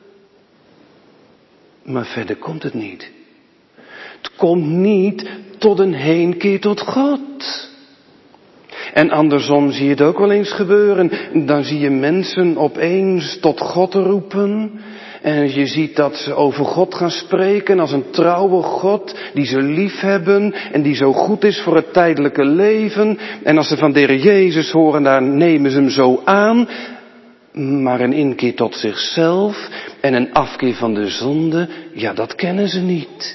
Maar verder komt het niet. Het komt niet tot een heenkeer tot God. En andersom zie je het ook wel eens gebeuren. Dan zie je mensen opeens tot God roepen. En je ziet dat ze over God gaan spreken als een trouwe God die ze lief hebben en die zo goed is voor het tijdelijke leven. En als ze van de Heer Jezus horen, dan nemen ze hem zo aan. Maar een inkeer tot zichzelf en een afkeer van de zonde, ja, dat kennen ze niet.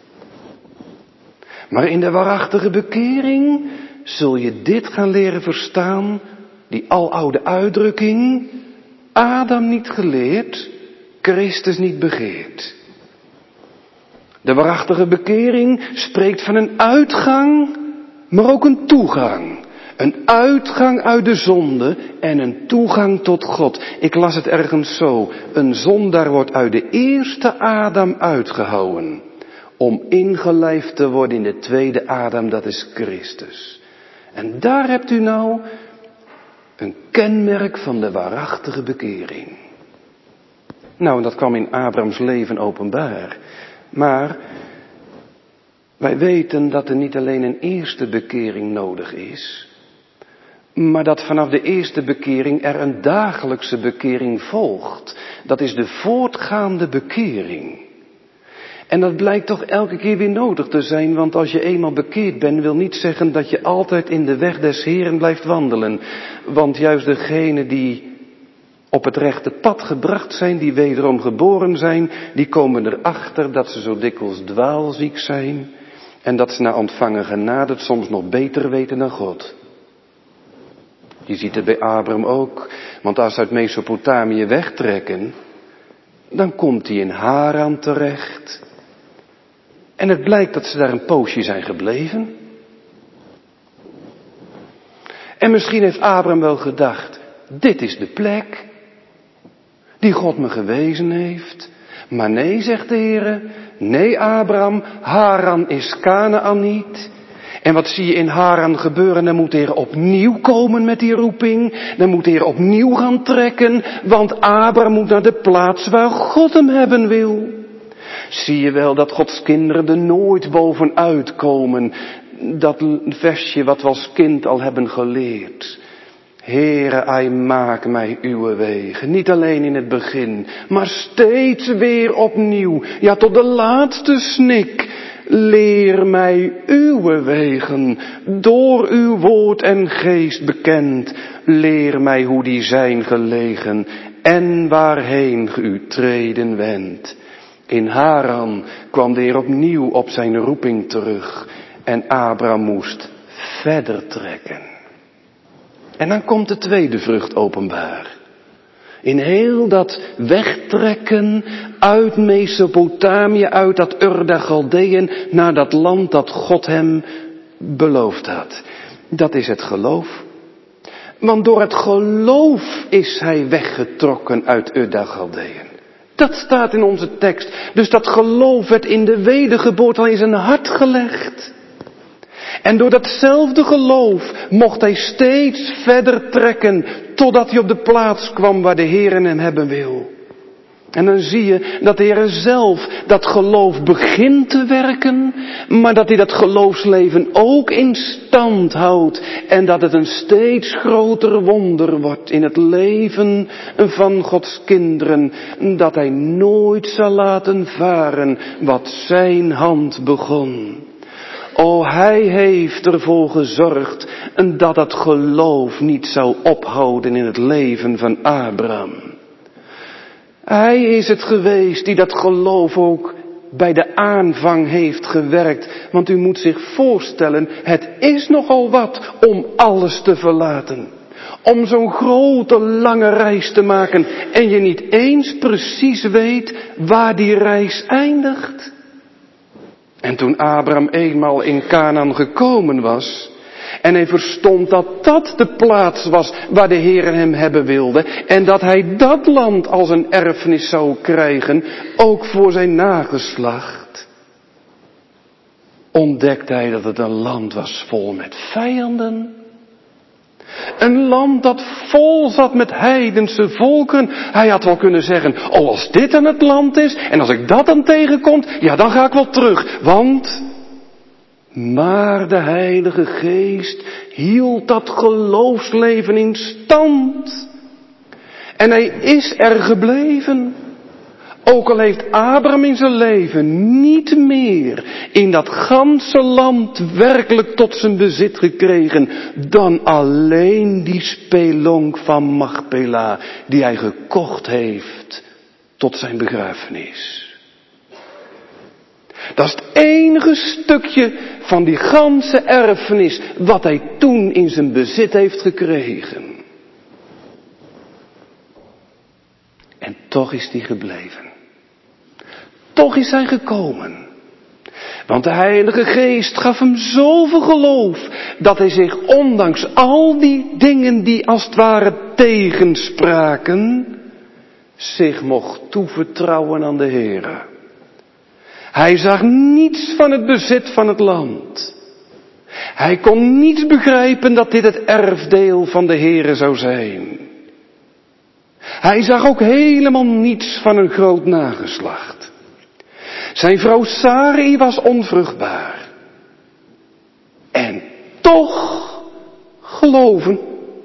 Maar in de waarachtige bekering zul je dit gaan leren verstaan, die aloude uitdrukking, Adam niet geleerd, Christus niet begeerd. De waarachtige bekering spreekt van een uitgang, maar ook een toegang. Een uitgang uit de zonde en een toegang tot God. Ik las het ergens zo, een zondaar wordt uit de eerste Adam uitgehouwen, om ingelijfd te worden in de tweede Adam, dat is Christus. En daar hebt u nou een kenmerk van de waarachtige bekering. Nou, en dat kwam in Abrahams leven openbaar. Maar wij weten dat er niet alleen een eerste bekering nodig is, maar dat vanaf de eerste bekering er een dagelijkse bekering volgt. Dat is de voortgaande bekering. En dat blijkt toch elke keer weer nodig te zijn, want als je eenmaal bekeerd bent, wil niet zeggen dat je altijd in de weg des Heeren blijft wandelen. Want juist degenen die op het rechte pad gebracht zijn, die wederom geboren zijn, die komen erachter dat ze zo dikwijls dwaalziek zijn en dat ze na ontvangen genade het soms nog beter weten dan God. Je ziet het bij Abraham ook, want als ze uit Mesopotamië wegtrekken, dan komt hij in Haran terecht. En het blijkt dat ze daar een poosje zijn gebleven. En misschien heeft Abraham wel gedacht, dit is de plek die God me gewezen heeft. Maar nee, zegt de Heer, nee Abraham, Haran is Kanaan niet. En wat zie je in Haran gebeuren? Dan moet de Heer opnieuw komen met die roeping. Dan moet de Heer opnieuw gaan trekken. Want Abraham moet naar de plaats waar God hem hebben wil. Zie je wel dat Gods kinderen er nooit bovenuit komen. Dat versje wat we als kind al hebben geleerd. Heere, ai, maak mij uw wegen. Niet alleen in het begin, maar steeds weer opnieuw. Ja, tot de laatste snik. Leer mij uw wegen, door uw woord en geest bekend. Leer mij hoe die zijn gelegen en waarheen ge u treden wendt. In Haran kwam de Heer opnieuw op zijn roeping terug en Abraham moest verder trekken. En dan komt de tweede vrucht openbaar. In heel dat wegtrekken uit Mesopotamië, uit dat Ur der Galdeën, naar dat land dat God hem beloofd had. Dat is het geloof. Want door het geloof is hij weggetrokken uit Ur der Galdeën. Dat staat in onze tekst. Dus dat geloof werd in de wedergeboorte al in zijn hart gelegd. En door datzelfde geloof mocht hij steeds verder trekken, totdat hij op de plaats kwam waar de Heer hem hebben wil. En dan zie je dat de Heer zelf dat geloof begint te werken, maar dat hij dat geloofsleven ook in stand houdt. En dat het een steeds groter wonder wordt in het leven van Gods kinderen. Dat hij nooit zal laten varen wat zijn hand begon. O, hij heeft ervoor gezorgd dat het geloof niet zou ophouden in het leven van Abraham. Hij is het geweest die dat geloof ook bij de aanvang heeft gewerkt. Want u moet zich voorstellen, het is nogal wat om alles te verlaten. Om zo'n grote lange reis te maken en je niet eens precies weet waar die reis eindigt. En toen Abraham eenmaal in Kanaan gekomen was en hij verstond dat dat de plaats was waar de Heer hem hebben wilde en dat hij dat land als een erfenis zou krijgen, ook voor zijn nageslacht, ontdekte hij dat het een land was vol met vijanden. Een land dat vol zat met heidense volken. Hij had wel kunnen zeggen, oh, als dit dan het land is en als ik dat dan tegenkom, ja, dan ga ik wel terug. Want, maar de Heilige Geest hield dat geloofsleven in stand. En hij is er gebleven. Ook al heeft Abraham in zijn leven niet meer in dat ganse land werkelijk tot zijn bezit gekregen dan alleen die spelonk van Machpela die hij gekocht heeft tot zijn begrafenis. Dat is het enige stukje van die ganse erfenis wat hij toen in zijn bezit heeft gekregen. En toch is hij gebleven. Toch is hij gekomen. Want de Heilige Geest gaf hem zoveel geloof, dat hij zich ondanks al die dingen die als het ware tegenspraken, zich mocht toevertrouwen aan de Heere. Hij zag niets van het bezit van het land. Hij kon niet begrijpen dat dit het erfdeel van de Heere zou zijn. Hij zag ook helemaal niets van een groot nageslacht. Zijn vrouw Sarai was onvruchtbaar. En toch geloven.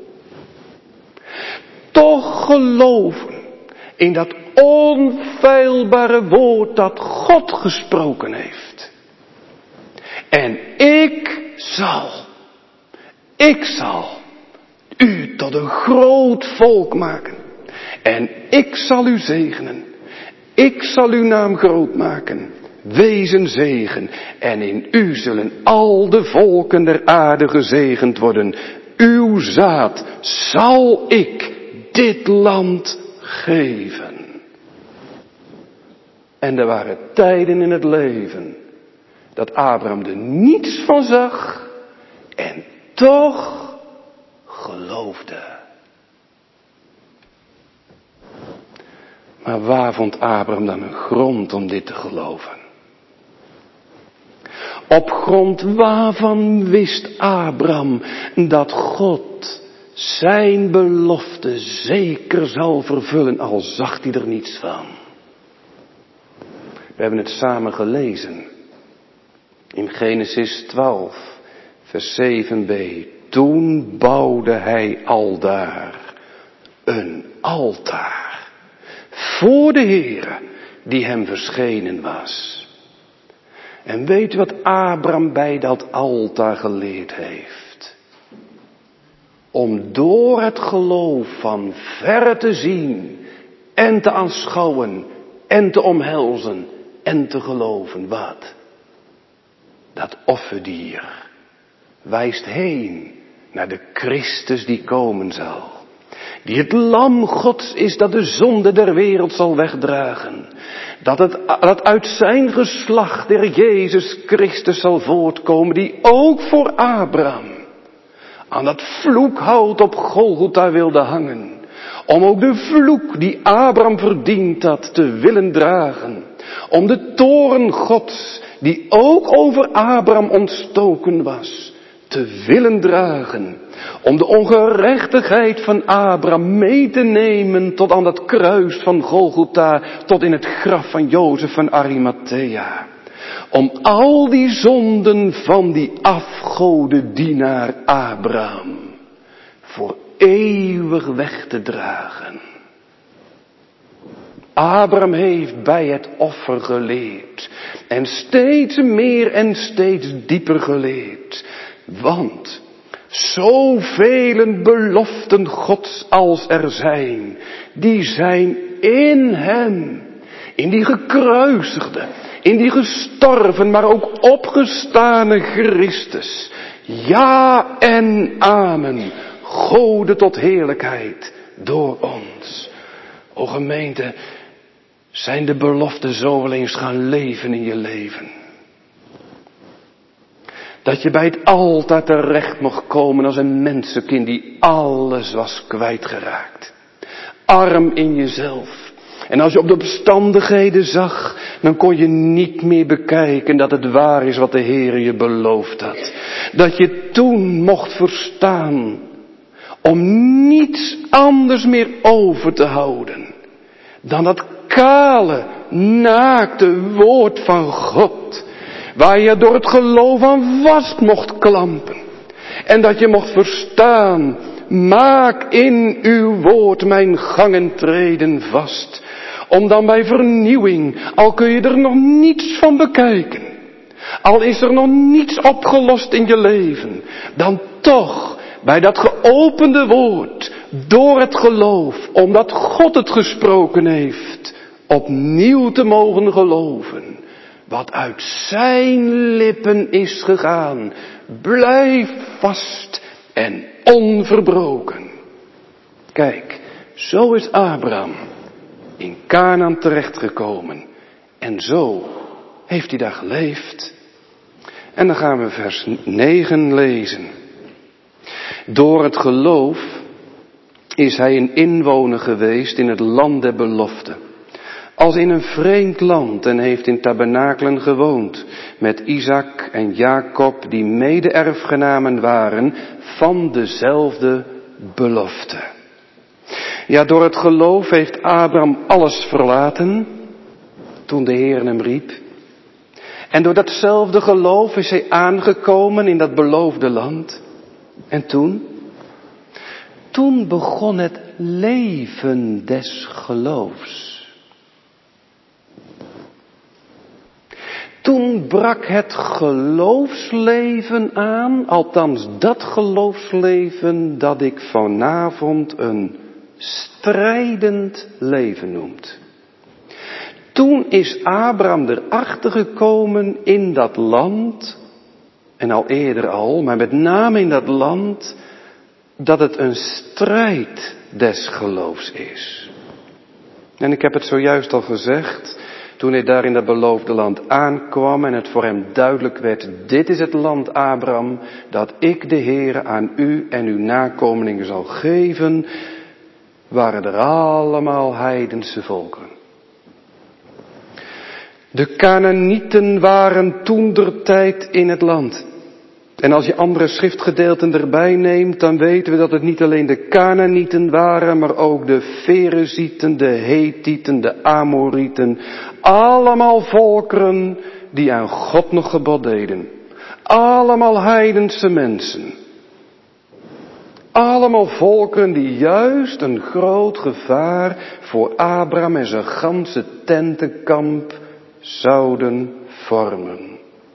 Toch geloven in dat onfeilbare woord dat God gesproken heeft. En ik zal, ik zal u tot een groot volk maken. En ik zal u zegenen. Ik zal uw naam groot maken. Wees een zegen. En in u zullen al de volken der aarde gezegend worden. Uw zaad zal ik dit land geven. En er waren tijden in het leven dat Abraham er niets van zag en toch geloofde. Maar waar vond Abraham dan een grond om dit te geloven? Op grond waarvan wist Abraham dat God zijn belofte zeker zal vervullen, al zag hij er niets van? We hebben het samen gelezen. In Genesis twaalf, vers zeven b. Toen bouwde hij aldaar een altaar voor de Heere die hem verschenen was. En weet u wat Abraham bij dat altaar geleerd heeft? Om door het geloof van verre te zien en te aanschouwen en te omhelzen en te geloven. Wat? Dat offerdier wijst heen naar de Christus die komen zal. Die het lam Gods is dat de zonde der wereld zal wegdragen. Dat het dat uit zijn geslacht der Jezus Christus zal voortkomen. Die ook voor Abraham aan dat vloekhout op Golgotha wilde hangen. Om ook de vloek die Abraham verdiend had te willen dragen. Om de toorn Gods die ook over Abraham ontstoken was te willen dragen. Om de ongerechtigheid van Abraham mee te nemen tot aan dat kruis van Golgotha, tot in het graf van Jozef van Arimathea. Om al die zonden van die afgodendienaar Abraham voor eeuwig weg te dragen. Abraham heeft bij het offer geleerd. En steeds meer en steeds dieper geleerd. Want zoveel beloften Gods als er zijn, die zijn in hem. In die gekruisigde, in die gestorven, maar ook opgestane Christus. Ja en amen. Gode tot heerlijkheid door ons. O gemeente, zijn de beloften zo wel eens gaan leven in je leven? Dat je bij het altaar terecht mocht komen als een mensenkind die alles was kwijtgeraakt. Arm in jezelf. En als je op de omstandigheden zag, dan kon je niet meer bekijken dat het waar is wat de Heer je beloofd had. Dat je toen mocht verstaan om niets anders meer over te houden dan dat kale, naakte woord van God, waar je door het geloof aan vast mocht klampen. En dat je mocht verstaan, maak in uw woord mijn gangen treden vast. Om dan bij vernieuwing, al kun je er nog niets van bekijken, al is er nog niets opgelost in je leven, dan toch bij dat geopende woord, door het geloof, omdat God het gesproken heeft, opnieuw te mogen geloven. Wat uit zijn lippen is gegaan, blijf vast en onverbroken. Kijk, zo is Abraham in Kanaan terechtgekomen. En zo heeft hij daar geleefd. En dan gaan we vers negen lezen. Door het geloof is hij een inwoner geweest in het land der belofte. Als in een vreemd land en heeft in tabernakelen gewoond. Met Isaac en Jacob die mede-erfgenamen waren van dezelfde belofte. Ja, door het geloof heeft Abraham alles verlaten toen de Heer hem riep. En door datzelfde geloof is hij aangekomen in dat beloofde land. En toen? Toen begon het leven des geloofs. Toen brak het geloofsleven aan, althans dat geloofsleven dat ik vanavond een strijdend leven noemt. Toen is Abraham erachter gekomen in dat land, en al eerder al, maar met name in dat land, dat het een strijd des geloofs is. En ik heb het zojuist al gezegd, toen hij daar in dat beloofde land aankwam en het voor hem duidelijk werd, dit is het land, Abraham, dat ik de Heere aan u en uw nakomelingen zal geven, waren er allemaal heidense volken. De Kanaanieten waren toentertijd in het land. En als je andere schriftgedeelten erbij neemt, dan weten we dat het niet alleen de Kanaanieten waren, maar ook de Ferezieten, de Hethieten, de Amorieten. Allemaal volkeren die aan God nog gebod deden. Allemaal heidense mensen. Allemaal volkeren die juist een groot gevaar voor Abraham en zijn ganse tentenkamp zouden vormen.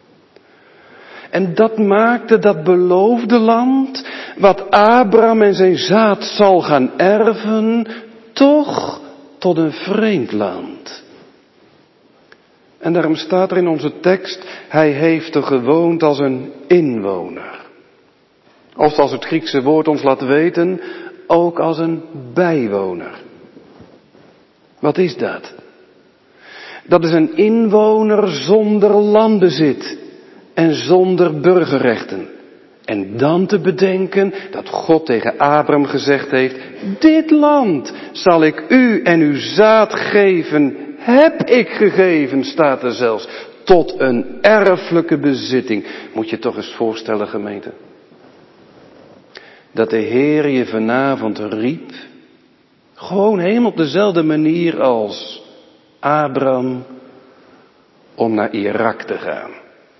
En dat maakte dat beloofde land, wat Abraham en zijn zaad zal gaan erven, toch tot een vreemd land. En daarom staat er in onze tekst, hij heeft er gewoond als een inwoner. Of zoals het Griekse woord ons laat weten, ook als een bijwoner. Wat is dat? Dat is een inwoner zonder landbezit en zonder burgerrechten. En dan te bedenken dat God tegen Abraham gezegd heeft, dit land zal ik u en uw zaad geven, heb ik gegeven, staat er zelfs, tot een erfelijke bezitting. Moet je toch eens voorstellen, gemeente. dat de Heer je vanavond riep, gewoon helemaal op dezelfde manier als Abraham, om naar Irak te gaan.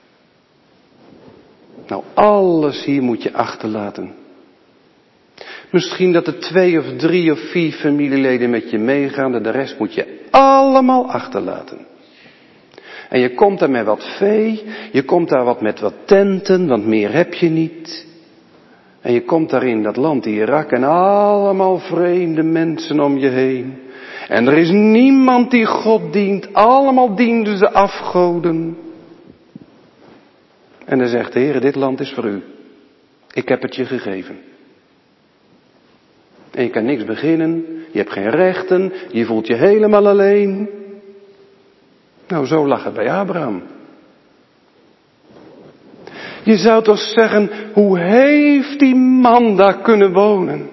Nou, alles hier moet je achterlaten. Misschien dat er twee of drie of vier familieleden met je meegaan, en de rest moet je allemaal achterlaten. En je komt daar met wat vee, je komt daar wat met wat tenten, want meer heb je niet. En je komt daar in dat land Irak en allemaal vreemde mensen om je heen. En er is niemand die God dient, allemaal dienden ze afgoden. En dan zegt de Heer, dit land is voor u. Ik heb het je gegeven. En je kan niks beginnen, je hebt geen rechten, je voelt je helemaal alleen. Nou, zo lag het bij Abraham. Je zou toch zeggen, hoe heeft die man daar kunnen wonen?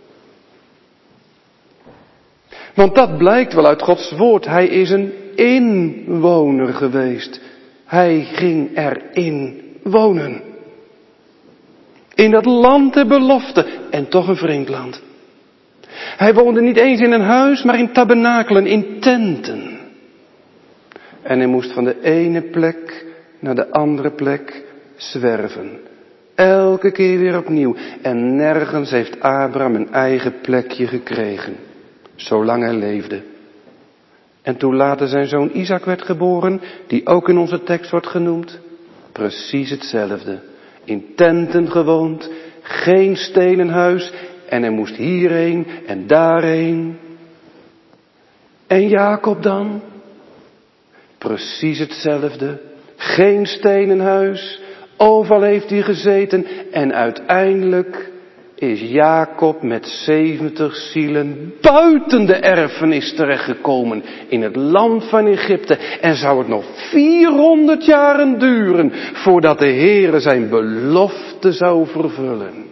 Want dat blijkt wel uit Gods woord. Hij is een inwoner geweest. Hij ging erin wonen. In dat land der belofte. En toch een vreemd land. Hij woonde niet eens in een huis, maar in tabernakelen, in tenten. En hij moest van de ene plek naar de andere plek zwerven. Elke keer weer opnieuw. En nergens heeft Abraham een eigen plekje gekregen. Zolang hij leefde. En toen later zijn zoon Isaac werd geboren, die ook in onze tekst wordt genoemd. Precies hetzelfde. In tenten gewoond, geen stenen huis. En hij moest hierheen en daarheen. En Jacob dan? Precies hetzelfde. Geen stenen huis. Overal heeft hij gezeten. En uiteindelijk is Jacob met zeventig zielen buiten de erfenis terechtgekomen in het land van Egypte. En zou het nog vierhonderd jaren duren voordat de Heere zijn belofte zou vervullen.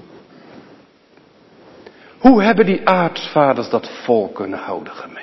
Hoe hebben die aartsvaders dat vol kunnen houden, gemeente?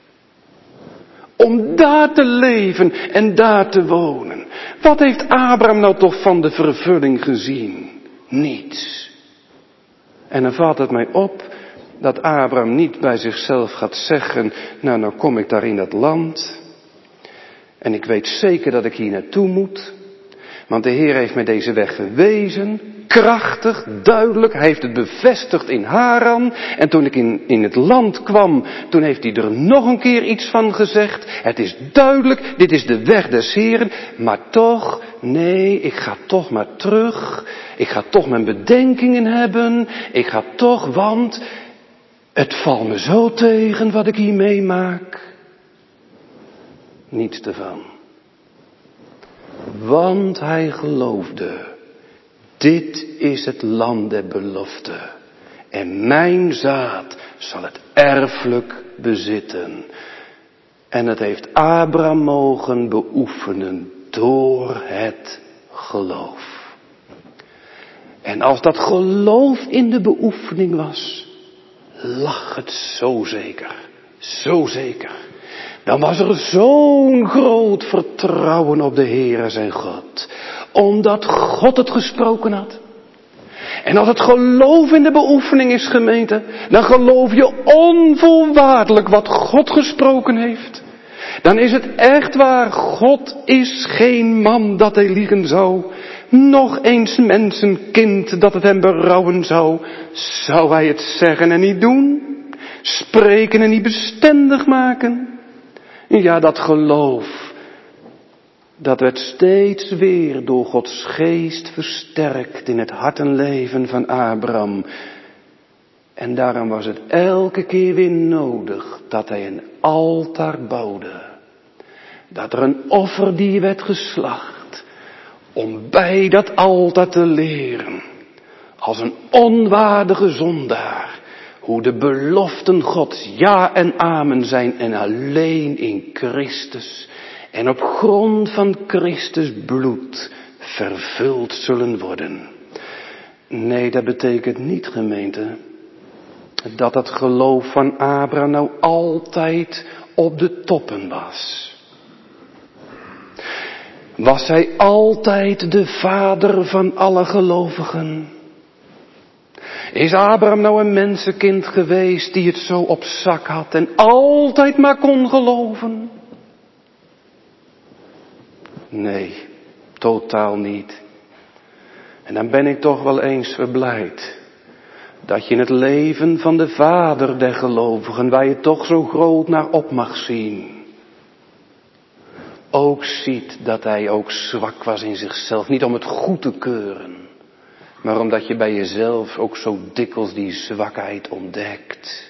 Om daar te leven en daar te wonen. Wat heeft Abraham nou toch van de vervulling gezien? Niets. En dan valt het mij op dat Abraham niet bij zichzelf gaat zeggen, nou, nou kom ik daar in dat land. En ik weet zeker dat ik hier naartoe moet. Want de Heer heeft mij deze weg gewezen. Krachtig, duidelijk. Hij heeft het bevestigd in Haran. En toen ik in, in het land kwam, toen heeft hij er nog een keer iets van gezegd. Het is duidelijk, dit is de weg des Heeren. Maar toch, nee, ik ga toch maar terug. Ik ga toch mijn bedenkingen hebben. Ik ga toch, want het valt me zo tegen wat ik hier meemaak. Niets ervan. Want hij geloofde, dit is het land der belofte. En mijn zaad zal het erfelijk bezitten. En het heeft Abraham mogen beoefenen door het geloof. En als dat geloof in de beoefening was, lag het zo zeker, zo zeker. Dan was er zo'n groot vertrouwen op de Heere zijn God. Omdat God het gesproken had. En als het geloof in de beoefening is, gemeente, dan geloof je onvoorwaardelijk wat God gesproken heeft. Dan is het echt waar, God is geen man dat hij liegen zou. Nog eens mensenkind dat het hem berouwen zou. Zou hij het zeggen en niet doen? Spreken en niet bestendig maken? Ja, dat geloof, dat werd steeds weer door Gods geest versterkt in het hartenleven van Abraham. En daarom was het elke keer weer nodig dat hij een altaar bouwde. Dat er een offerdier werd geslacht, om bij dat altaar te leren, als een onwaardige zondaar, hoe de beloften Gods ja en amen zijn en alleen in Christus en op grond van Christus bloed vervuld zullen worden. Nee, dat betekent niet, gemeente, dat het geloof van Abraham nou altijd op de toppen was. Was hij altijd de vader van alle gelovigen? Is Abraham nou een mensenkind geweest die het zo op zak had en altijd maar kon geloven? Nee, totaal niet. En dan ben ik toch wel eens verblijd dat je in het leven van de vader der gelovigen, waar je toch zo groot naar op mag zien, ook ziet dat hij ook zwak was in zichzelf. Niet om het goed te keuren, maar omdat je bij jezelf ook zo dikwijls die zwakheid ontdekt.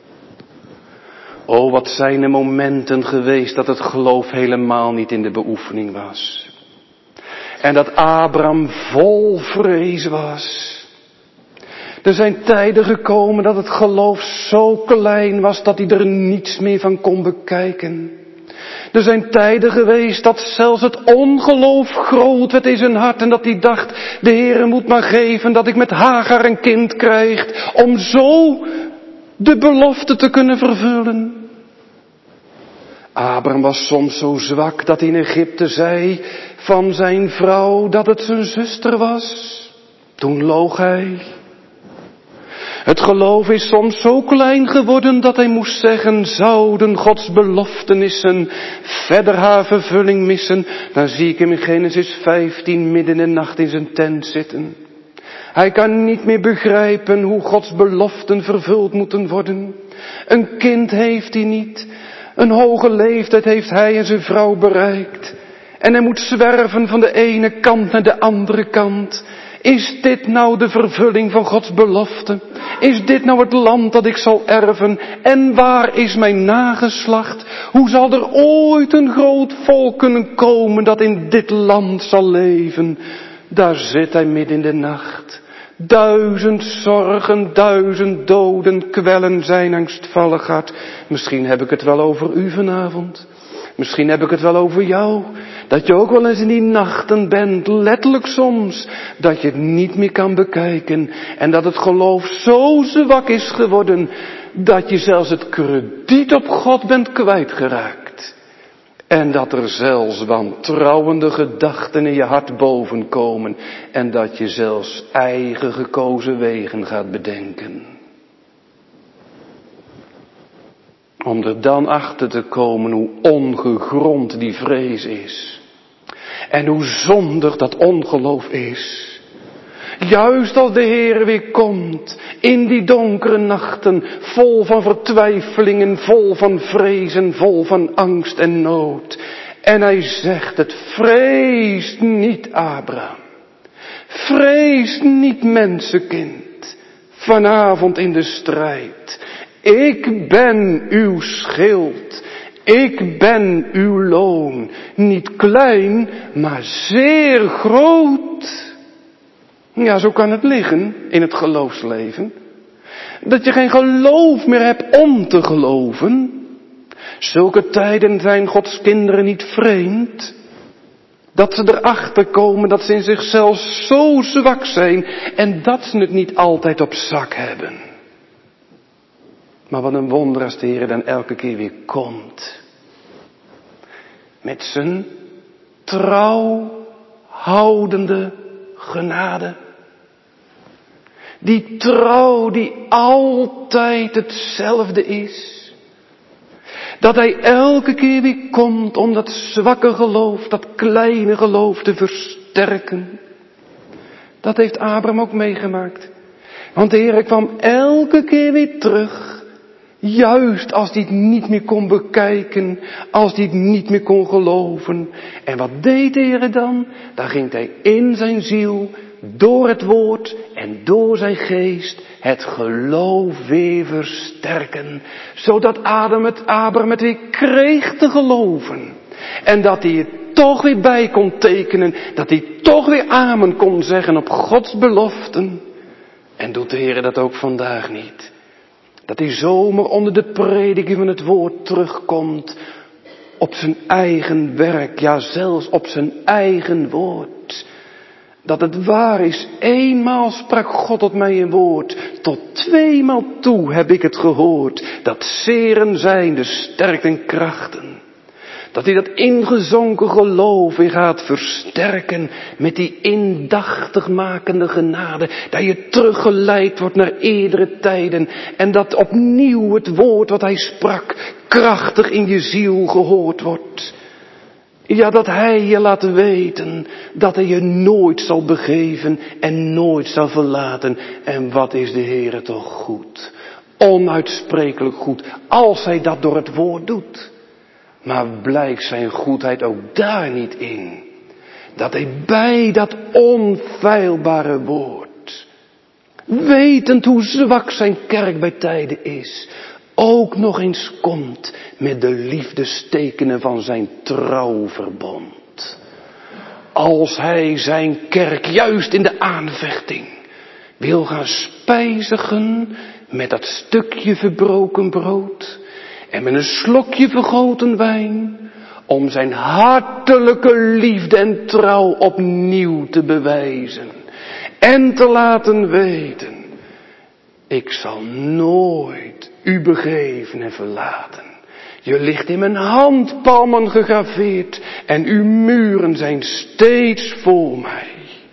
O, wat zijn er momenten geweest dat het geloof helemaal niet in de beoefening was. En dat Abraham vol vrees was. Er zijn tijden gekomen dat het geloof zo klein was dat hij er niets meer van kon bekijken. Er zijn tijden geweest dat zelfs het ongeloof groot werd in zijn hart en dat hij dacht, de Heere moet maar geven dat ik met Hagar een kind krijg, om zo de belofte te kunnen vervullen. Abraham was soms zo zwak dat hij in Egypte zei van zijn vrouw dat het zijn zuster was. Toen loog hij. Het geloof is soms zo klein geworden dat hij moest zeggen, zouden Gods beloftenissen verder haar vervulling missen, dan zie ik hem in Genesis vijftien midden in de nacht in zijn tent zitten. Hij kan niet meer begrijpen hoe Gods beloften vervuld moeten worden. Een kind heeft hij niet. Een hoge leeftijd heeft hij en zijn vrouw bereikt. En hij moet zwerven van de ene kant naar de andere kant. Is dit nou de vervulling van Gods belofte? Is dit nou het land dat ik zal erven? En waar is mijn nageslacht? Hoe zal er ooit een groot volk kunnen komen dat in dit land zal leven? Daar zit hij midden in de nacht. Duizend zorgen, duizend doden kwellen zijn angstvallig hart. Misschien heb ik het wel over u vanavond. Misschien heb ik het wel over jou. Dat je ook wel eens in die nachten bent, letterlijk soms, dat je het niet meer kan bekijken. En dat het geloof zo zwak is geworden, dat je zelfs het krediet op God bent kwijtgeraakt. En dat er zelfs wantrouwende gedachten in je hart bovenkomen. En dat je zelfs eigen gekozen wegen gaat bedenken. Om er dan achter te komen hoe ongegrond die vrees is. En hoe zondig dat ongeloof is. Juist als de Heer weer komt, in die donkere nachten, vol van vertwijfelingen, vol van vrezen, vol van angst en nood. En hij zegt het, vrees niet Abraham. Vrees niet mensenkind, vanavond in de strijd. Ik ben uw schild. Ik ben uw loon. Niet klein, maar zeer groot. Ja, zo kan het liggen in het geloofsleven. Dat je geen geloof meer hebt om te geloven. Zulke tijden zijn Gods kinderen niet vreemd. Dat ze erachter komen dat ze in zichzelf zo zwak zijn en dat ze het niet altijd op zak hebben. Maar wat een wonder als de Heer dan elke keer weer komt. Met zijn trouw houdende genade. Die trouw die altijd hetzelfde is. Dat hij elke keer weer komt om dat zwakke geloof, dat kleine geloof te versterken. Dat heeft Abraham ook meegemaakt. Want de Heer kwam elke keer weer terug. Juist als hij het niet meer kon bekijken, als hij het niet meer kon geloven. En wat deed de Heer dan? Dan ging hij in zijn ziel, door het woord en door zijn geest, het geloof weer versterken. Zodat Adam het, Abraham het weer kreeg te geloven. En dat hij het toch weer bij kon tekenen, dat hij toch weer amen kon zeggen op Gods beloften. En doet de Heer dat ook vandaag niet? Dat hij zomaar onder de prediking van het woord terugkomt op zijn eigen werk, ja zelfs op zijn eigen woord. Dat het waar is, eenmaal sprak God tot mij een woord, tot tweemaal toe heb ik het gehoord, dat zeren zijn de sterkte en krachten. Dat hij dat ingezonken geloof weer gaat versterken met die indachtig makende genade. Dat je teruggeleid wordt naar eerdere tijden. En dat opnieuw het woord wat hij sprak krachtig in je ziel gehoord wordt. Ja, dat hij je laat weten dat hij je nooit zal begeven en nooit zal verlaten. En wat is de Heere toch goed. Onuitsprekelijk goed, als hij dat door het woord doet. Maar blijkt zijn goedheid ook daar niet in. Dat hij bij dat onfeilbare woord, wetend hoe zwak zijn kerk bij tijden is, ook nog eens komt met de liefdestekenen van zijn trouwverbond. Als hij zijn kerk juist in de aanvechting wil gaan spijzigen met dat stukje verbroken brood en met een slokje vergoten wijn, om zijn hartelijke liefde en trouw opnieuw te bewijzen en te laten weten: ik zal nooit u begeven en verlaten. Je ligt in mijn handpalmen gegraveerd en uw muren zijn steeds voor mij.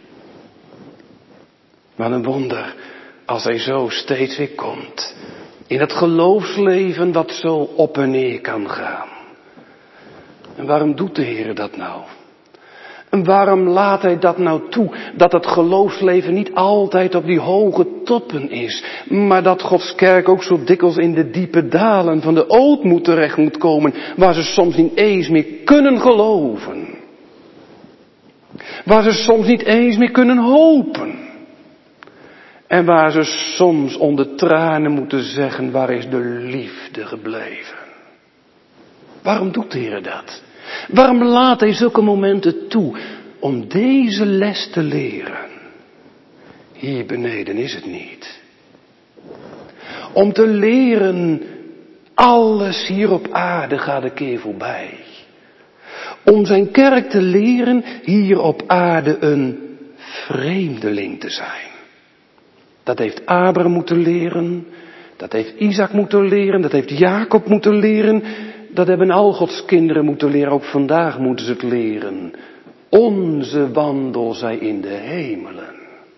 Wat een wonder als hij zo steeds weer komt in het geloofsleven dat zo op en neer kan gaan. En waarom doet de Heer dat nou? En waarom laat hij dat nou toe? Dat het geloofsleven niet altijd op die hoge toppen is. Maar dat Gods kerk ook zo dikwijls in de diepe dalen van de ootmoed terecht moet komen. Waar ze soms niet eens meer kunnen geloven. Waar ze soms niet eens meer kunnen hopen. En waar ze soms onder tranen moeten zeggen: waar is de liefde gebleven? Waarom doet de Heer dat? Waarom laat hij zulke momenten toe? Om deze les te leren. Hier beneden is het niet. Om te leren, alles hier op aarde gaat een keer voorbij. Om zijn kerk te leren hier op aarde een vreemdeling te zijn. Dat heeft Abraham moeten leren. Dat heeft Isaac moeten leren. Dat heeft Jacob moeten leren. Dat hebben al Gods kinderen moeten leren. Ook vandaag moeten ze het leren. Onze wandel zij in de hemelen.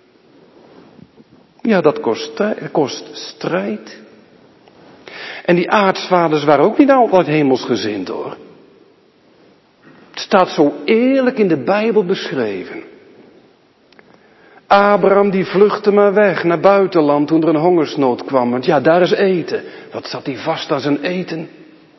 Ja, dat kost, kost strijd. En die aartsvaders waren ook niet altijd hemelsgezind, hoor. Het staat zo eerlijk in de Bijbel beschreven. Abraham die vluchtte maar weg naar buitenland toen er een hongersnood kwam. Want ja, daar is eten. Wat zat hij vast aan zijn eten?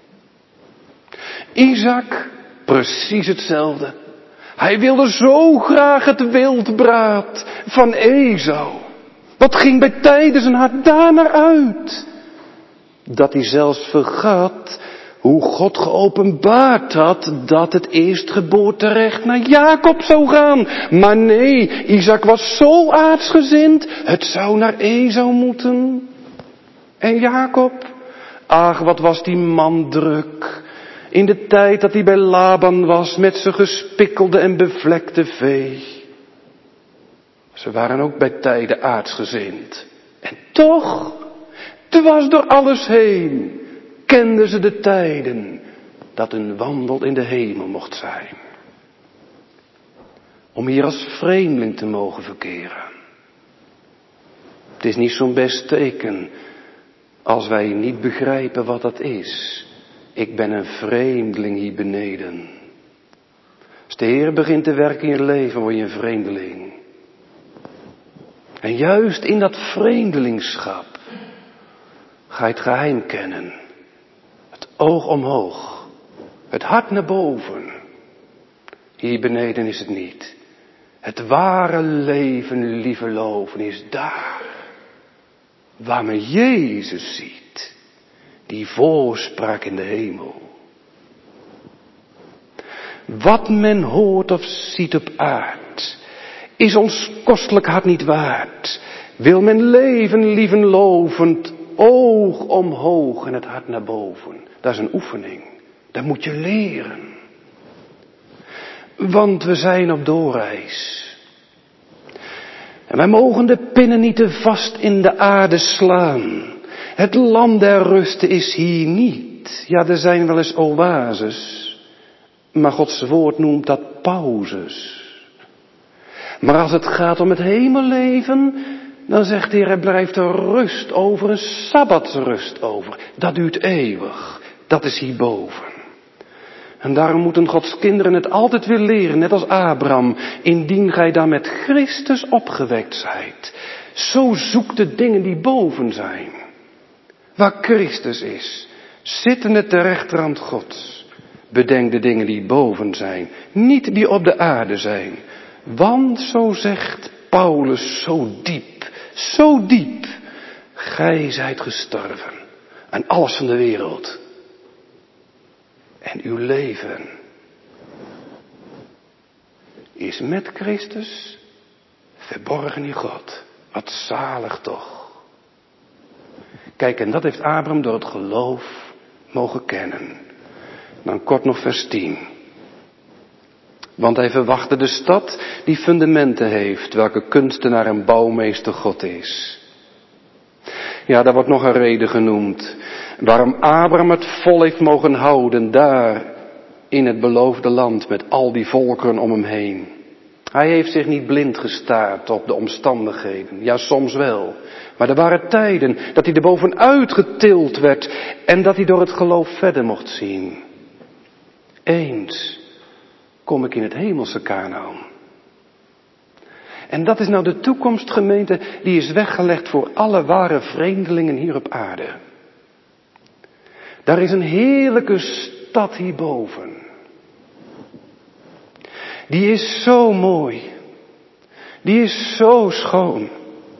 Isaac, precies hetzelfde. Hij wilde zo graag het wildbraad van Esau. Wat ging bij tijden zijn hart daarnaar uit? Dat hij zelfs vergat hoe God geopenbaard had dat het eerstgeboorterecht naar Jacob zou gaan. Maar nee, Isaac was zo aardsgezind, het zou naar Esau moeten. En Jacob, ach wat was die man druk. In de tijd dat hij bij Laban was met zijn gespikkelde en bevlekte vee. Ze waren ook bij tijden aardsgezind. En toch, dwars door alles heen, kenden ze de tijden dat een wandel in de hemel mocht zijn. Om hier als vreemdeling te mogen verkeren. Het is niet zo'n best teken als wij niet begrijpen wat dat is. Ik ben een vreemdeling hier beneden. Als de Heer begint te werken in je leven, word je een vreemdeling. En juist in dat vreemdelingschap ga je het geheim kennen. Het oog omhoog. Het hart naar boven. Hier beneden is het niet. Het ware leven, lieve loven, is daar. Waar men Jezus ziet. Die voorspraak in de hemel. Wat men hoort of ziet op aard, is ons kostelijk hart niet waard. Wil men leven, lieven lovend, oog omhoog en het hart naar boven. Dat is een oefening. Dat moet je leren. Want we zijn op doorreis. En wij mogen de pinnen niet te vast in de aarde slaan. Het land der rusten is hier niet. Ja, er zijn wel eens oases. Maar Gods woord noemt dat pauzes. Maar als het gaat om het hemelleven, dan zegt de Heer, er blijft er rust over, een sabbatsrust over. Dat duurt eeuwig. Dat is hierboven. En daarom moeten Gods kinderen het altijd weer leren, net als Abraham, indien gij dan met Christus opgewekt zijt. Zo zoek de dingen die boven zijn. Waar Christus is, zittende ter rechterhand Gods. Bedenk de dingen die boven zijn, niet die op de aarde zijn. Want, zo zegt Paulus, zo diep, zo diep, gij zijt gestorven aan alles van de wereld. En uw leven is met Christus verborgen in God. Wat zalig toch. Kijk, en dat heeft Abraham door het geloof mogen kennen. Dan kort nog vers tien. Want hij verwachtte de stad die fundamenten heeft, welke kunstenaar en bouwmeester God is. Ja, daar wordt nog een reden genoemd. Waarom Abraham het vol heeft mogen houden daar in het beloofde land met al die volkeren om hem heen. Hij heeft zich niet blind gestaard op de omstandigheden. Ja, soms wel. Maar er waren tijden dat hij er bovenuit getild werd en dat hij door het geloof verder mocht zien. Eens kom ik in het hemelse Kanaän. En dat is nou de toekomstgemeente die is weggelegd voor alle ware vreemdelingen hier op aarde. Daar is een heerlijke stad hierboven. Die is zo mooi. Die is zo schoon.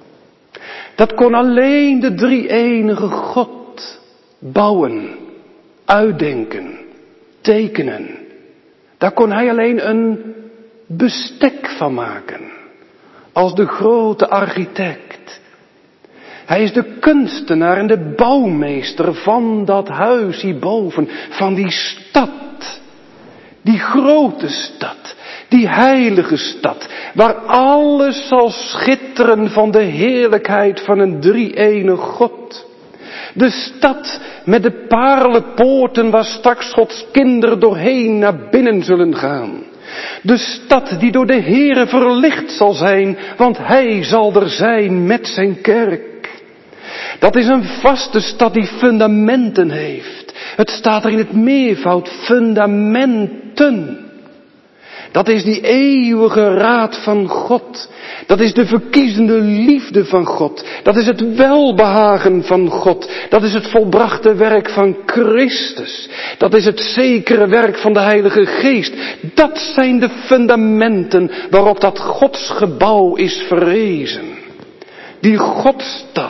Dat kon alleen de drie-enige God bouwen, uitdenken, tekenen. Daar kon hij alleen een bestek van maken. Als de grote architect. Hij is de kunstenaar en de bouwmeester van dat huis hierboven. Van die stad. Die grote stad. Die heilige stad. Waar alles zal schitteren van de heerlijkheid van een drie-enig God. De stad met de paarlenpoorten waar straks Gods kinderen doorheen naar binnen zullen gaan. De stad die door de Heere verlicht zal zijn, want Hij zal er zijn met zijn kerk. Dat is een vaste stad die fundamenten heeft. Het staat er in het meervoud, fundamenten. Dat is die eeuwige raad van God. Dat is de verkiezende liefde van God. Dat is het welbehagen van God. Dat is het volbrachte werk van Christus. Dat is het zekere werk van de Heilige Geest. Dat zijn de fundamenten waarop dat Gods gebouw is verrezen. Die Godstad.